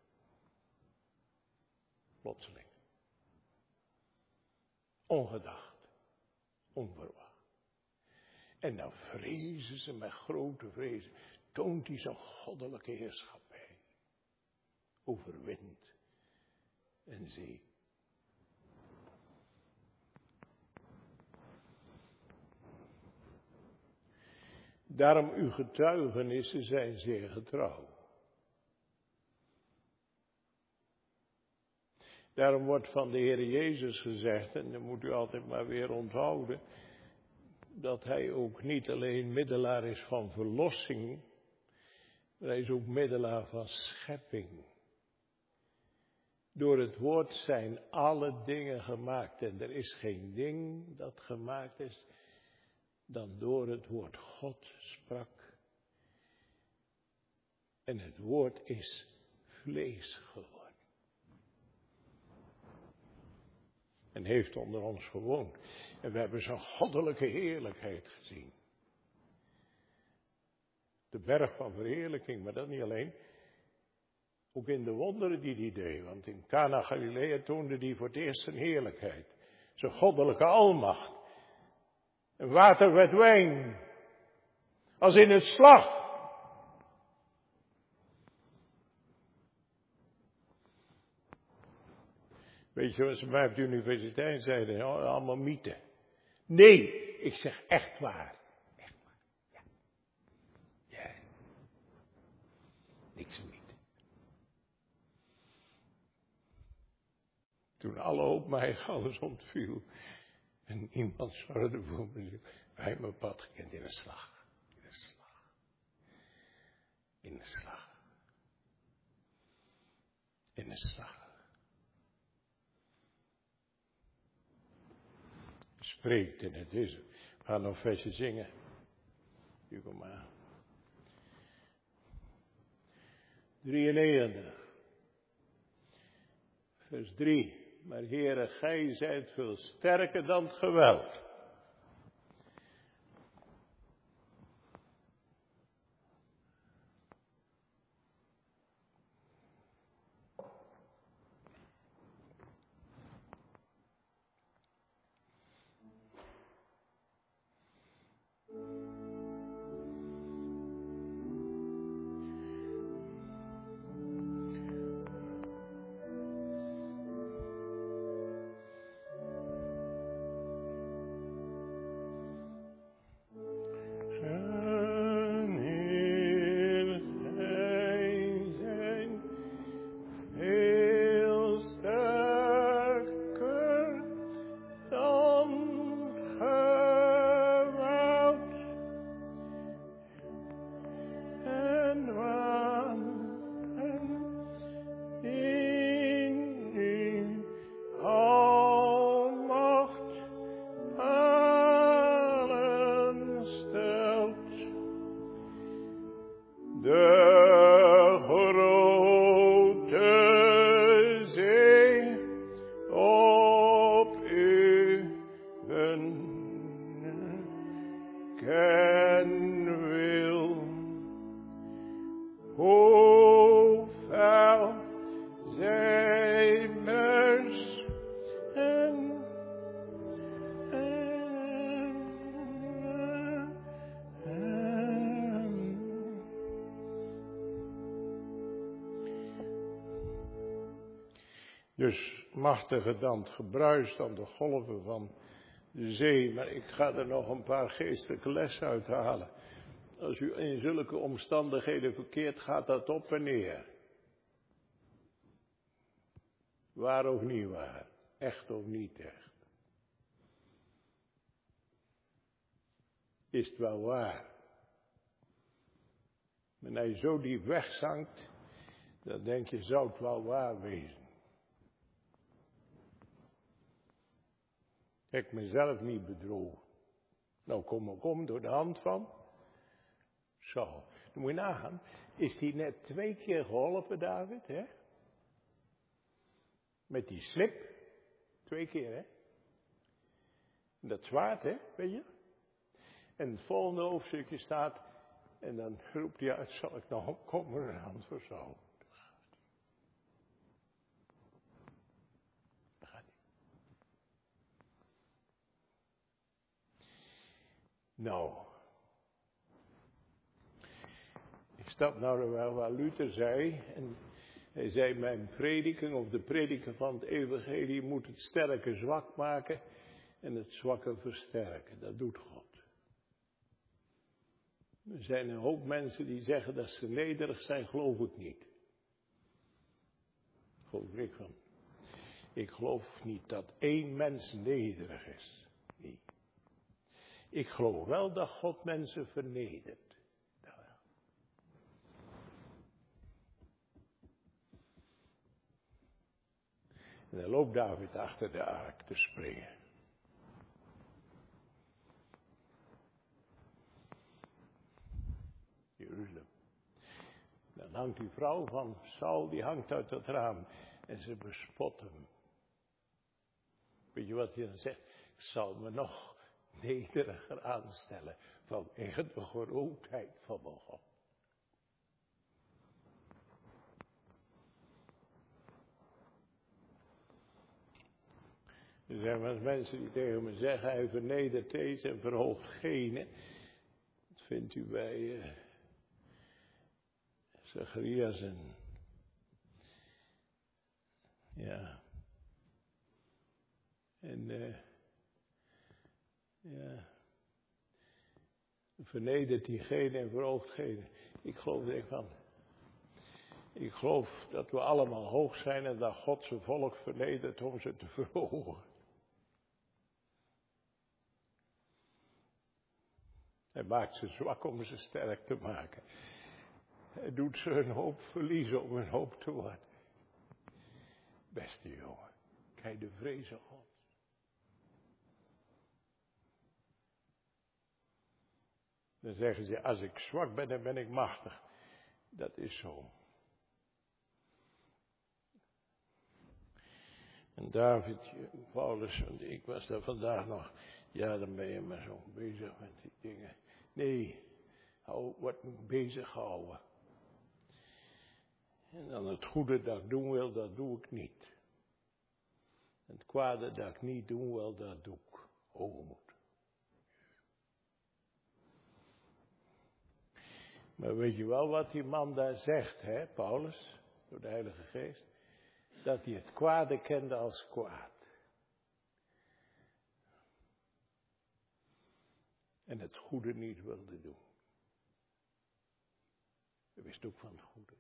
Plotseling. Ongedacht. Onverwacht. En dan vrezen ze met grote vrezen. Toont hij zijn goddelijke heerschappij. Over wind en zee. Daarom uw getuigenissen zijn zeer getrouw. Daarom wordt van de Heer Jezus gezegd, en dan moet u altijd maar weer onthouden, dat hij ook niet alleen middelaar is van verlossing, maar hij is ook middelaar van schepping. Door het woord zijn alle dingen gemaakt en er is geen ding dat gemaakt is dan door het woord. God sprak en het woord is vlees geworden. En heeft onder ons gewoond. En we hebben zijn goddelijke heerlijkheid gezien. De berg van verheerlijking, maar dat niet alleen. Ook in de wonderen die hij deed. Want in Cana Galilea toonde hij voor het eerst zijn heerlijkheid. Zijn goddelijke almacht. En water werd wijn. Als in het slag. Weet je wat ze mij op de universiteit zeiden? Allemaal mythen. Nee, ik zeg echt waar. Echt waar. Ja. Ja. Niks een mythe. Toen alle hoop mij alles ontviel. En iemand zorgde voor me. Bij mijn pad gekend in een slag. In een slag. In een slag. In een slag. Spreekt en het is. We gaan nog versje zingen. Kom maar. drieënnegentig. Vers drie. Maar Heere, gij zijt veel sterker dan het geweld. Dus machtige dan het gebruis dan de golven van de zee. Maar ik ga er nog een paar geestelijke lessen uithalen. Als u in zulke omstandigheden verkeert, gaat dat op en neer. Waar of niet waar. Echt of niet echt. Is het wel waar. Wanneer je zo diep wegzankt, dan denk je, zou het wel waar wezen. Ik heb mezelf niet bedrogen. Nou, kom ik om door de hand van. Zo, dan moet je nagaan. Is die net twee keer geholpen, David, hè? Met die slip. Twee keer, hè? Dat zwaard, hè, weet je? En het volgende hoofdstukje staat, en dan roept hij uit, zal ik nog opkomen door de hand voor zo. Dat gaat niet. Nou. Ik stap nou er wel waar Luther zei. En hij zei, mijn prediking of de prediking van het evangelie moet het sterke zwak maken en het zwakke versterken. Dat doet God. Er zijn een hoop mensen die zeggen dat ze nederig zijn, geloof ik niet. Geloof ik van. Ik geloof niet dat één mens nederig is. Nee. Ik geloof wel dat God mensen vernedert. En dan loopt David achter de ark te springen. Jeruzalem. Dan hangt die vrouw van Saul, die hangt uit het raam. En ze bespot hem. Weet je wat hij dan zegt? Ik zal me nog nederiger aanstellen vanwege de grootheid van mijn God. Er zijn wel mensen die tegen me zeggen, hij vernedert deze en verhoogt gene. Dat vindt u bij uh, Zacharias en ja. En uh, ja. Vernedert diegene en verhoogt gene. Ik geloof er van. Ik geloof dat we allemaal hoog zijn en dat God zijn volk vernedert om ze te verhogen. Hij maakt ze zwak om ze sterk te maken. Hij doet ze een hoop verliezen om een hoop te worden. Beste jongen, kijk de vrezen God. Dan zeggen ze, als ik zwak ben, dan ben ik machtig. Dat is zo. En David, Paulus, want ik was daar vandaag nog. Ja, dan ben je maar zo bezig met die dingen. Nee, hou, word me bezig houden. En dan het goede dat ik doen wil, dat doe ik niet. En het kwade dat ik niet doen wil, dat doe ik. Hoogmoed. Maar weet je wel wat die man daar zegt, hè, Paulus, door de Heilige Geest? Dat hij het kwade kende als kwaad. En het goede niet wilde doen. Hij wist ook van het goede.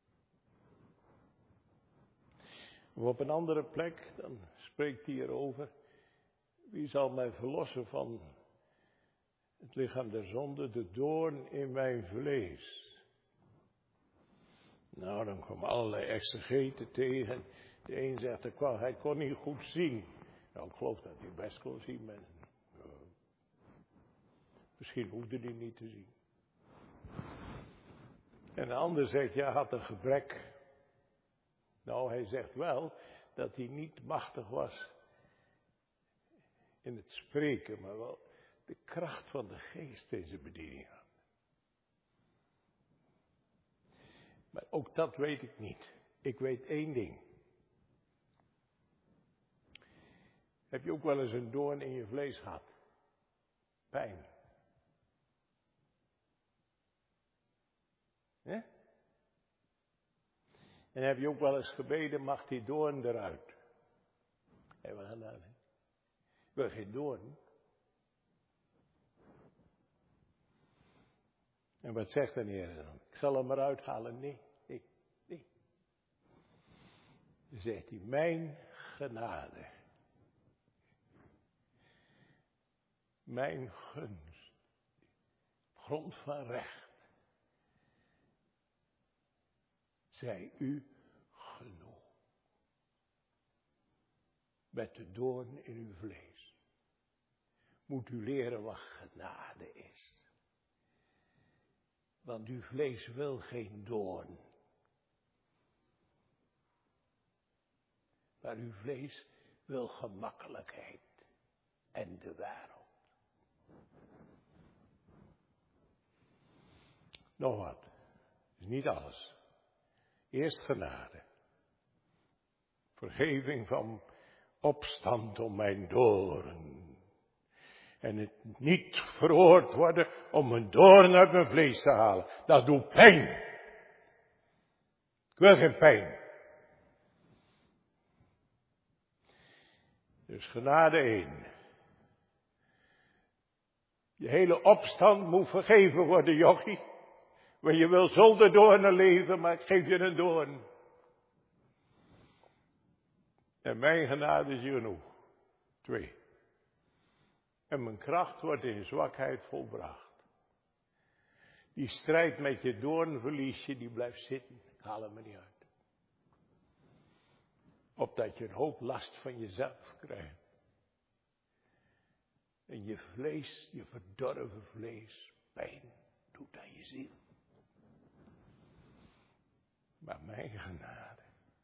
Maar op een andere plek, dan spreekt hij erover. Wie zal mij verlossen van het lichaam der zonde, de doorn in mijn vlees? Nou, dan komen allerlei exegeten tegen. De een zegt, hij kon, hij kon niet goed zien. Nou, ik geloof dat hij best kon zien. Maar, uh, misschien hoefde hij niet te zien. En de ander zegt, ja, hij had een gebrek. Nou, hij zegt wel dat hij niet machtig was in het spreken, maar wel de kracht van de geest deze bediening had. Maar ook dat weet ik niet. Ik weet één ding. Heb je ook wel eens een doorn in je vlees gehad? Pijn. Hè? En heb je ook wel eens gebeden, mag die doorn eruit? Hé, wat gaan dan? Wil geen doorn? En wat zegt de Heer dan? Ik zal hem eruit halen. Nee, nee, nee. Dan zegt hij, mijn genade. Mijn gunst. Grond van recht. Zij u genoeg. Met de doorn in uw vlees. Moet u leren wat genade is. Want uw vlees wil geen doorn. Maar uw vlees wil gemakkelijkheid en de wereld. Nog wat. Is niet alles. Eerst genade. Vergeving van opstand om mijn doorn. En het niet veroord worden om een doorn uit mijn vlees te halen. Dat doet pijn. Ik wil geen pijn. Dus genade één. Je hele opstand moet vergeven worden, jochie. Want je wil zonder doornen leven, maar ik geef je een doorn. En mijn genade is genoeg. Twee. En mijn kracht wordt in zwakheid volbracht. Die strijd met je doornverliesje, die blijft zitten. Ik haal hem er niet uit. Opdat je een hoop last van jezelf krijgt. En je vlees, je verdorven vlees, pijn doet aan je ziel. Maar mijn genade.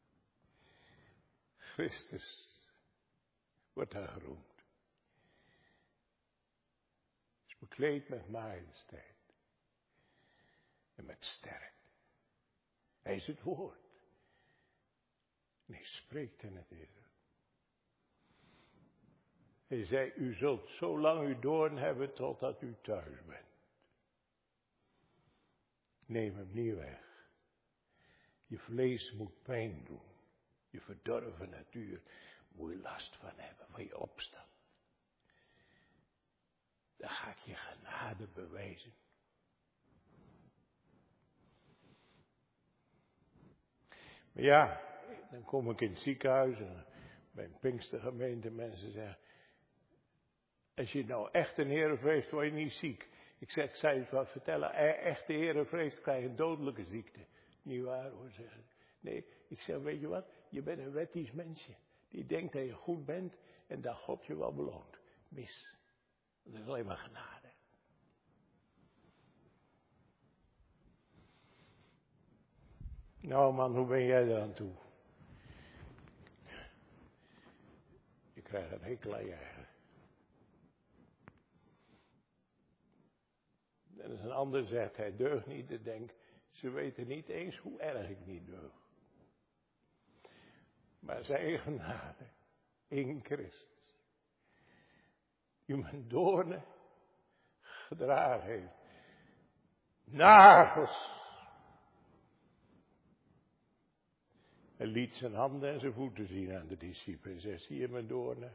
Christus wordt daar geroemd. Is bekleed met majesteit. En met sterk. Hij is het woord. En hij spreekt in het Heer. Hij zei, u zult zo lang uw doorn hebben totdat u thuis bent. Neem hem niet weg. Je vlees moet pijn doen. Je verdorven natuur moet je last van hebben, van je opstand. Dan ga ik je genade bewijzen. Maar ja, dan kom ik in het ziekenhuis en bij een Pinkstergemeente mensen zeggen, als je nou echt een herenvrees, word je niet ziek. Ik zeg, ik zou je wat vertellen, echte herenvrees krijg je een dodelijke ziekte. Niet waar hoor, zeggen ze. Nee, ik zeg, weet je wat, je bent een wettisch mensje. Die denkt dat je goed bent en dat God je wel beloont. Mis. Dat is alleen maar genade. Nou man, hoe ben jij er aan toe? Je krijgt een hekel aan je eigen. En als een ander zegt, hij deugt niet, dan denk ik, ze weten niet eens hoe erg ik niet deug. Maar zijn genade in Christus, die mijn doornen gedragen heeft. Nagels. Hij liet zijn handen en zijn voeten zien aan de discipelen. Hij zei, zie je mijn doornen?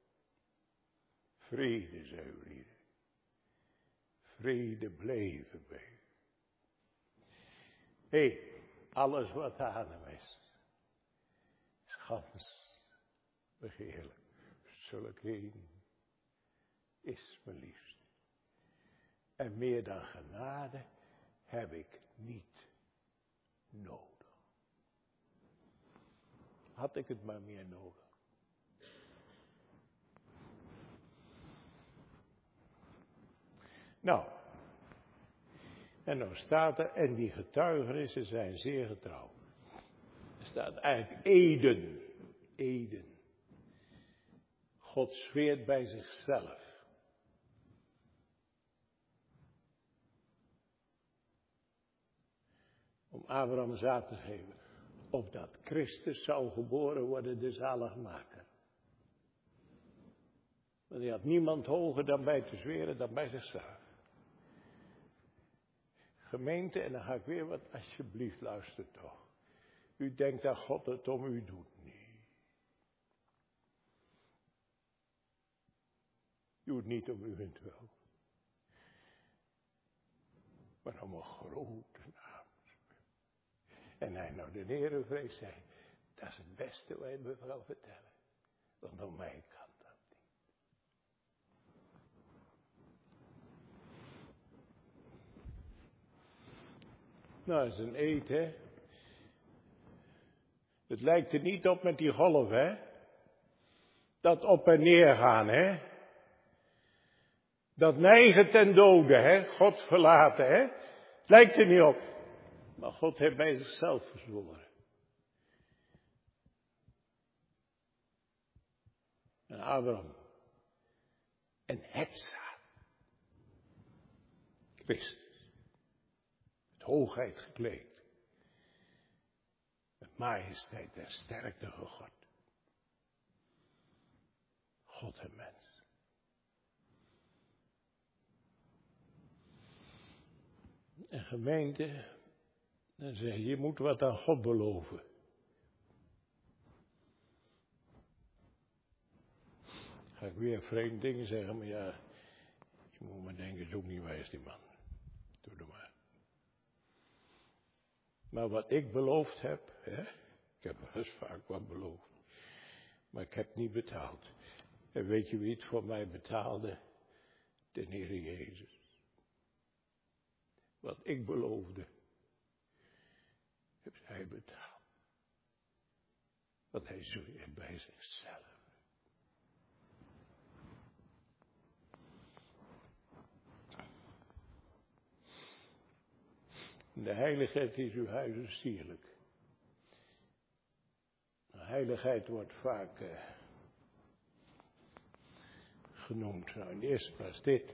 Vrede, zei uw lieden. Vrede bleven bij u. Hé, hey, alles wat aan hem is, is gans begeerlijk. Zulk een is mijn liefste. En meer dan genade heb ik niet nodig. Had ik het maar meer nodig. Nou, en nou staat er, en die getuigenissen zijn zeer getrouw. Er staat eigenlijk eden, eden. God zweert bij zichzelf. Om Abraham zaad te geven. Opdat Christus zou geboren worden, de zaligmaker. Want hij had niemand hoger dan bij te zweren dan bij zichzelf. Gemeente, en dan ga ik weer wat, alsjeblieft luister toch. U denkt dat God het om u doet. Nee. Doe het niet om uwentwil. Maar om een grote naam. En hij nou de Heere zei, dat is het beste wat je me wil vertellen. Want om mij kan dat niet. Nou, dat is een eet, hè. Het lijkt er niet op met die golf, hè. Dat op en neer gaan, hè. Dat neigen ten dode, hè. God verlaten, hè. Het lijkt er niet op. Maar God heeft bij zichzelf verzworen. En Abraham. En het zaad. Christus. Met hoogheid gekleed. Met majesteit en sterkte gegod. God en mens. En gemeente, dan zeg je, je moet wat aan God beloven. Ga ik weer vreemde dingen zeggen, maar ja, je moet maar denken, het is ook niet wijs die man. Doe het maar. Maar wat ik beloofd heb, hè, ik heb wel eens vaak wat beloofd, maar ik heb niet betaald. En weet je wie het voor mij betaalde? De Heer Jezus. Wat ik beloofde, heeft hij betaald. Want hij zoekt bij zichzelf. De heiligheid is uw huizen sierlijk. De heiligheid wordt vaak uh, genoemd. Nou, in de eerste plaats dit.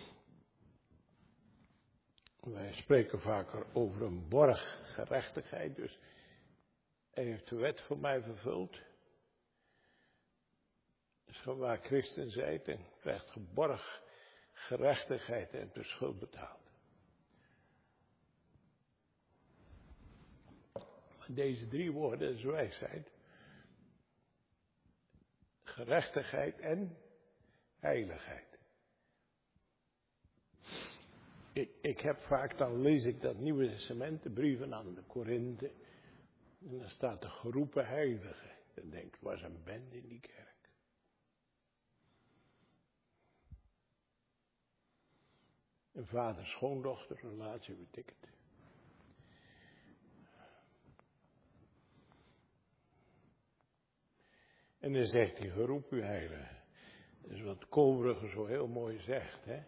Wij spreken vaker over een borg gerechtigheid. Dus hij heeft de wet voor mij vervuld. Dat is waar Christen zijt en krijgt geborg gerechtigheid en de schuld betaald. Deze drie woorden is wijsheid. Gerechtigheid en heiligheid. Ik, ik heb vaak, dan lees ik dat Nieuwe Testament, de brieven aan de Korinthe. En dan staat de geroepen heilige. Dan denk ik, was een bende in die kerk. Een vader-schoondochter relatie, weet ik het. En dan zegt hij, geroep u heilige. Dat is wat Koolbrugge zo heel mooi zegt, hè.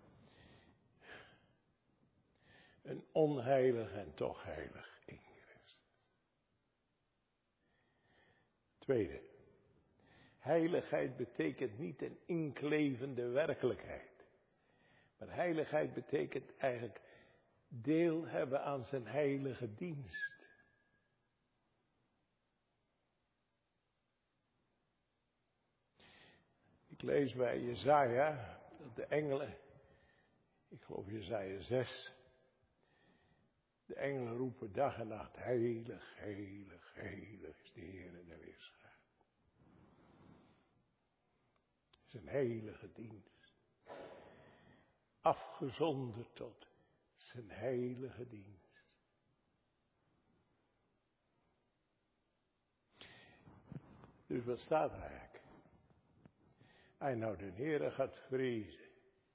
Een onheilig en toch heilig in Christus. Tweede. Heiligheid betekent niet een inklevende werkelijkheid. Maar heiligheid betekent eigenlijk deel hebben aan zijn heilige dienst. Ik lees bij Jesaja dat de engelen, ik geloof Jesaja zes, de engelen roepen dag en nacht, heilig, heilig, heilig is de Heer der Israël. Het is een heilige dienst. Afgezonderd tot zijn heilige dienst. Dus wat staat er eigenlijk? Als nou de Heere gaat vrezen,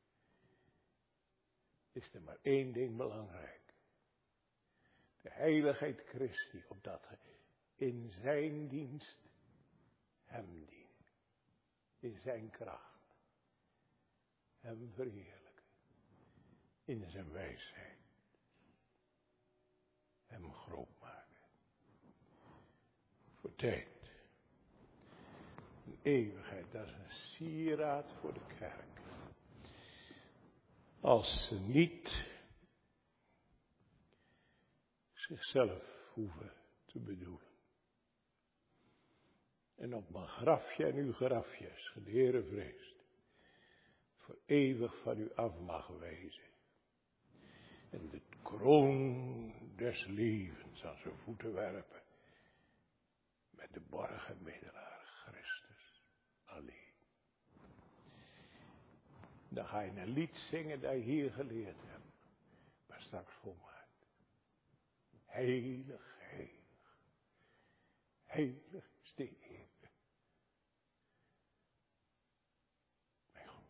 is er maar één ding belangrijk. De heiligheid Christi, opdat je in zijn dienst hem dient. In zijn kracht. Hem verheerlijken. In zijn wijsheid. Hem groot maken. Voor tijd. Een eeuwigheid, dat is een sieraad voor de kerk. Als ze niet zichzelf hoeven te bedoelen. En op mijn grafje en uw grafjes, de Heere vreest, voor eeuwig van u af mag wezen. En de kroon des levens aan zijn voeten werpen. met de borgenmiddelaar Christus alleen. Dan ga je een lied zingen dat je hier geleerd hebt, maar straks volmaakt. Heilig, heilig, heilig is de Heer. Mijn God.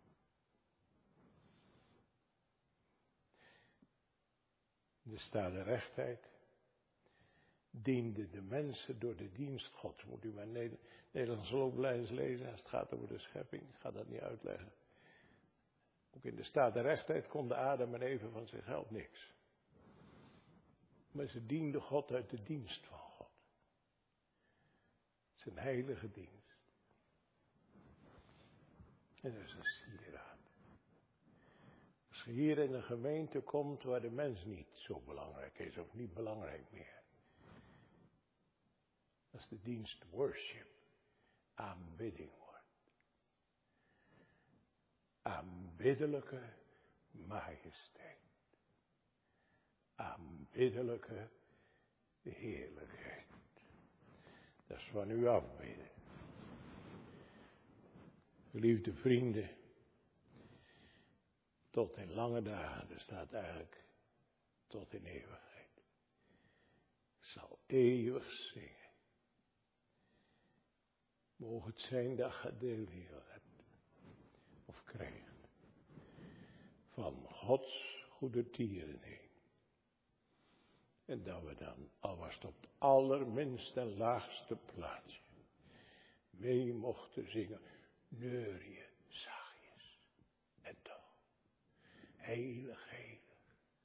De staderechtheid diende de mensen door de dienst Gods. Moet u maar Nederlands looplijns lezen als het gaat over de schepping. Ik ga dat niet uitleggen. Ook in de staderechtheid konden Adam en Eva van zichzelf niks. Maar ze dienden God uit de dienst van God. Het is een heilige dienst. En dat is een sieraad. Als je hier in een gemeente komt waar de mens niet zo belangrijk is of niet belangrijk meer. Als de dienst worship, aanbidding wordt. Aanbiddelijke majesteit. Aanbiddelijke heerlijkheid. Dat is van u afbidden. Geliefde vrienden, tot in lange dagen, er staat eigenlijk tot in eeuwigheid. Ik zal eeuwig zingen. Mogen het zijn dat je deel hier hebt. Of krijgt. Van Gods goede tieren heen. En dat we dan, al was het op het allerminste en laagste plaatsje, mee mochten zingen. Neur je zachtjes. En toch. Heilig, heilig.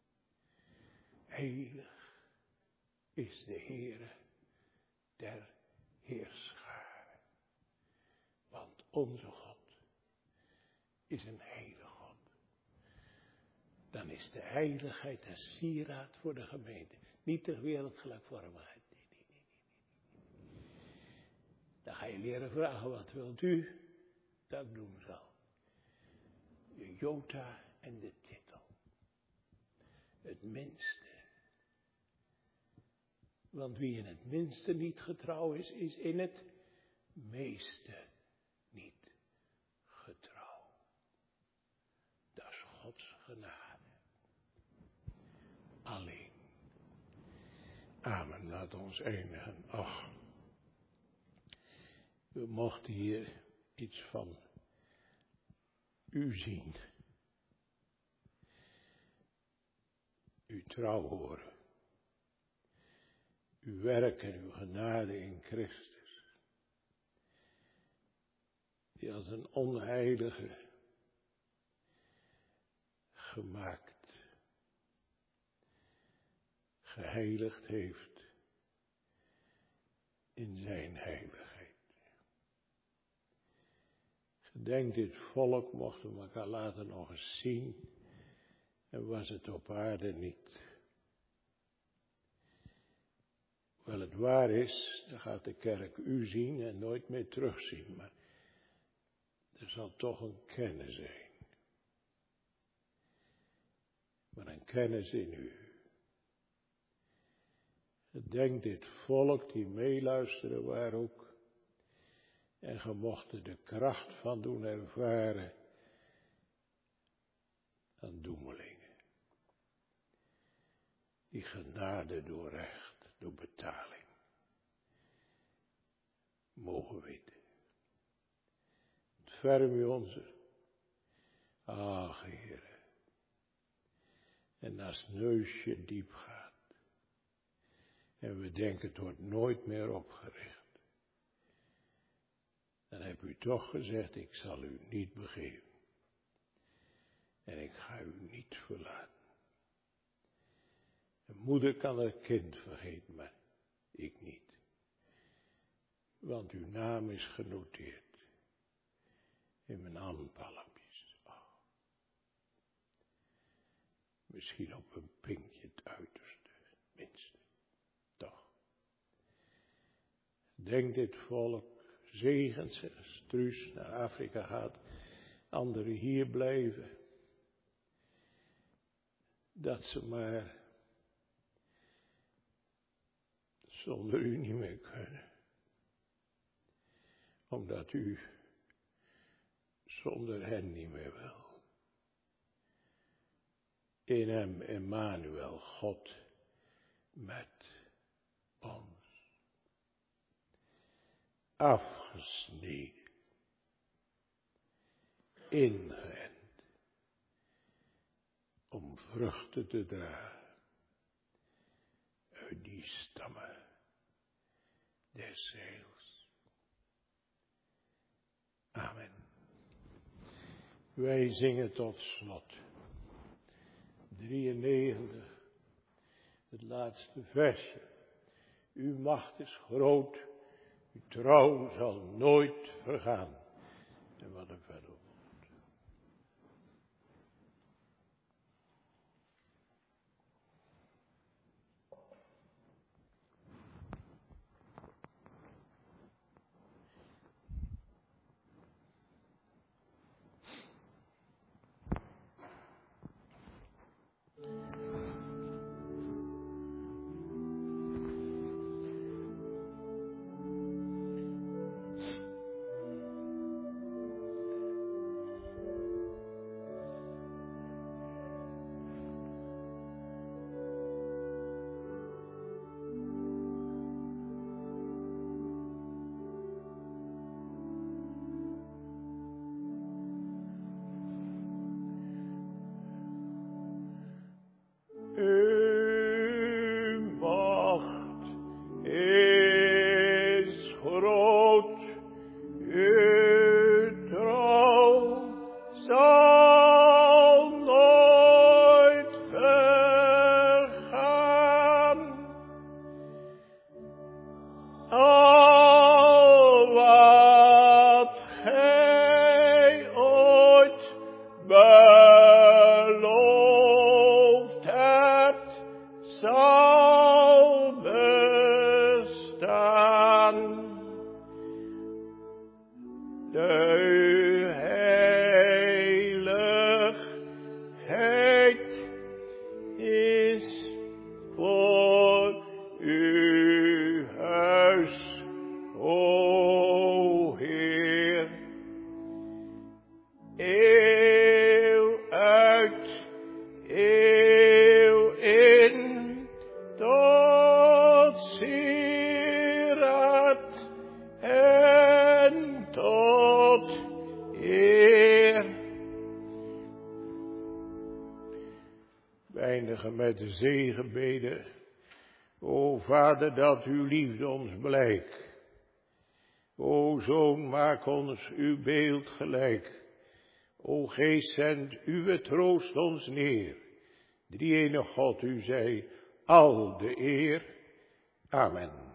Heilig is de Heere der heerscharen. Want onze God is een heilige God. Dan is de heiligheid een sieraad voor de gemeente. Niet ter wereldgelijkvormigheid. Nee, nee, nee, nee, nee. Dan ga je leren vragen, wat wilt u? Dat doen zal. De jota en de titel. Het minste. Want wie in het minste niet getrouw is, is in het meeste niet getrouw. Dat is Gods genade. Alleen. Amen. Laat ons eindigen. Ach. We mochten hier iets van u zien. Uw trouw horen. Uw werk en uw genade in Christus. Die als een onheilige gemaakt, geheiligd heeft in zijn heiligheid. Gedenk dit volk, mochten we elkaar later nog eens zien, en was het op aarde niet. Wel het waar is, dan gaat de kerk u zien en nooit meer terugzien, maar er zal toch een kennis zijn. Maar een kennis in u. Gedenk dit volk die meeluisteren waar ook. En ge mochten de kracht van doen ervaren aan doemelingen. Die genade door recht, door betaling. Mogen weten. Ontferm u onze. Ach, Heere. En als neusje diep gaat. En we denken het wordt nooit meer opgericht. Dan heb u toch gezegd, ik zal u niet begeven. En ik ga u niet verlaten. Een moeder kan haar kind vergeten, maar ik niet. Want uw naam is genoteerd in mijn handpalmpjes. Oh. Misschien op een pinkje het uiterste, minste. Toch. Denk dit volk. Zegent ze, als Truus naar Afrika gaat, anderen hier blijven. Dat ze maar zonder u niet meer kunnen. omdat u zonder hen niet meer wil. In hem Emmanuel, God met ons. Afgesneden. Ingeënt. Om vruchten te dragen. Uit die stammen des heils. Amen. Wij zingen tot slot. drieënnegentig, het laatste versje. Uw macht is groot, uw trouw zal nooit vergaan. En wat een verder woord. Met de zegenbeden. O Vader, dat uw liefde ons blijkt. O Zoon, maak ons uw beeld gelijk. O Geest, zend uw troost ons neer. Drie-enige God, u zij al de eer. Amen.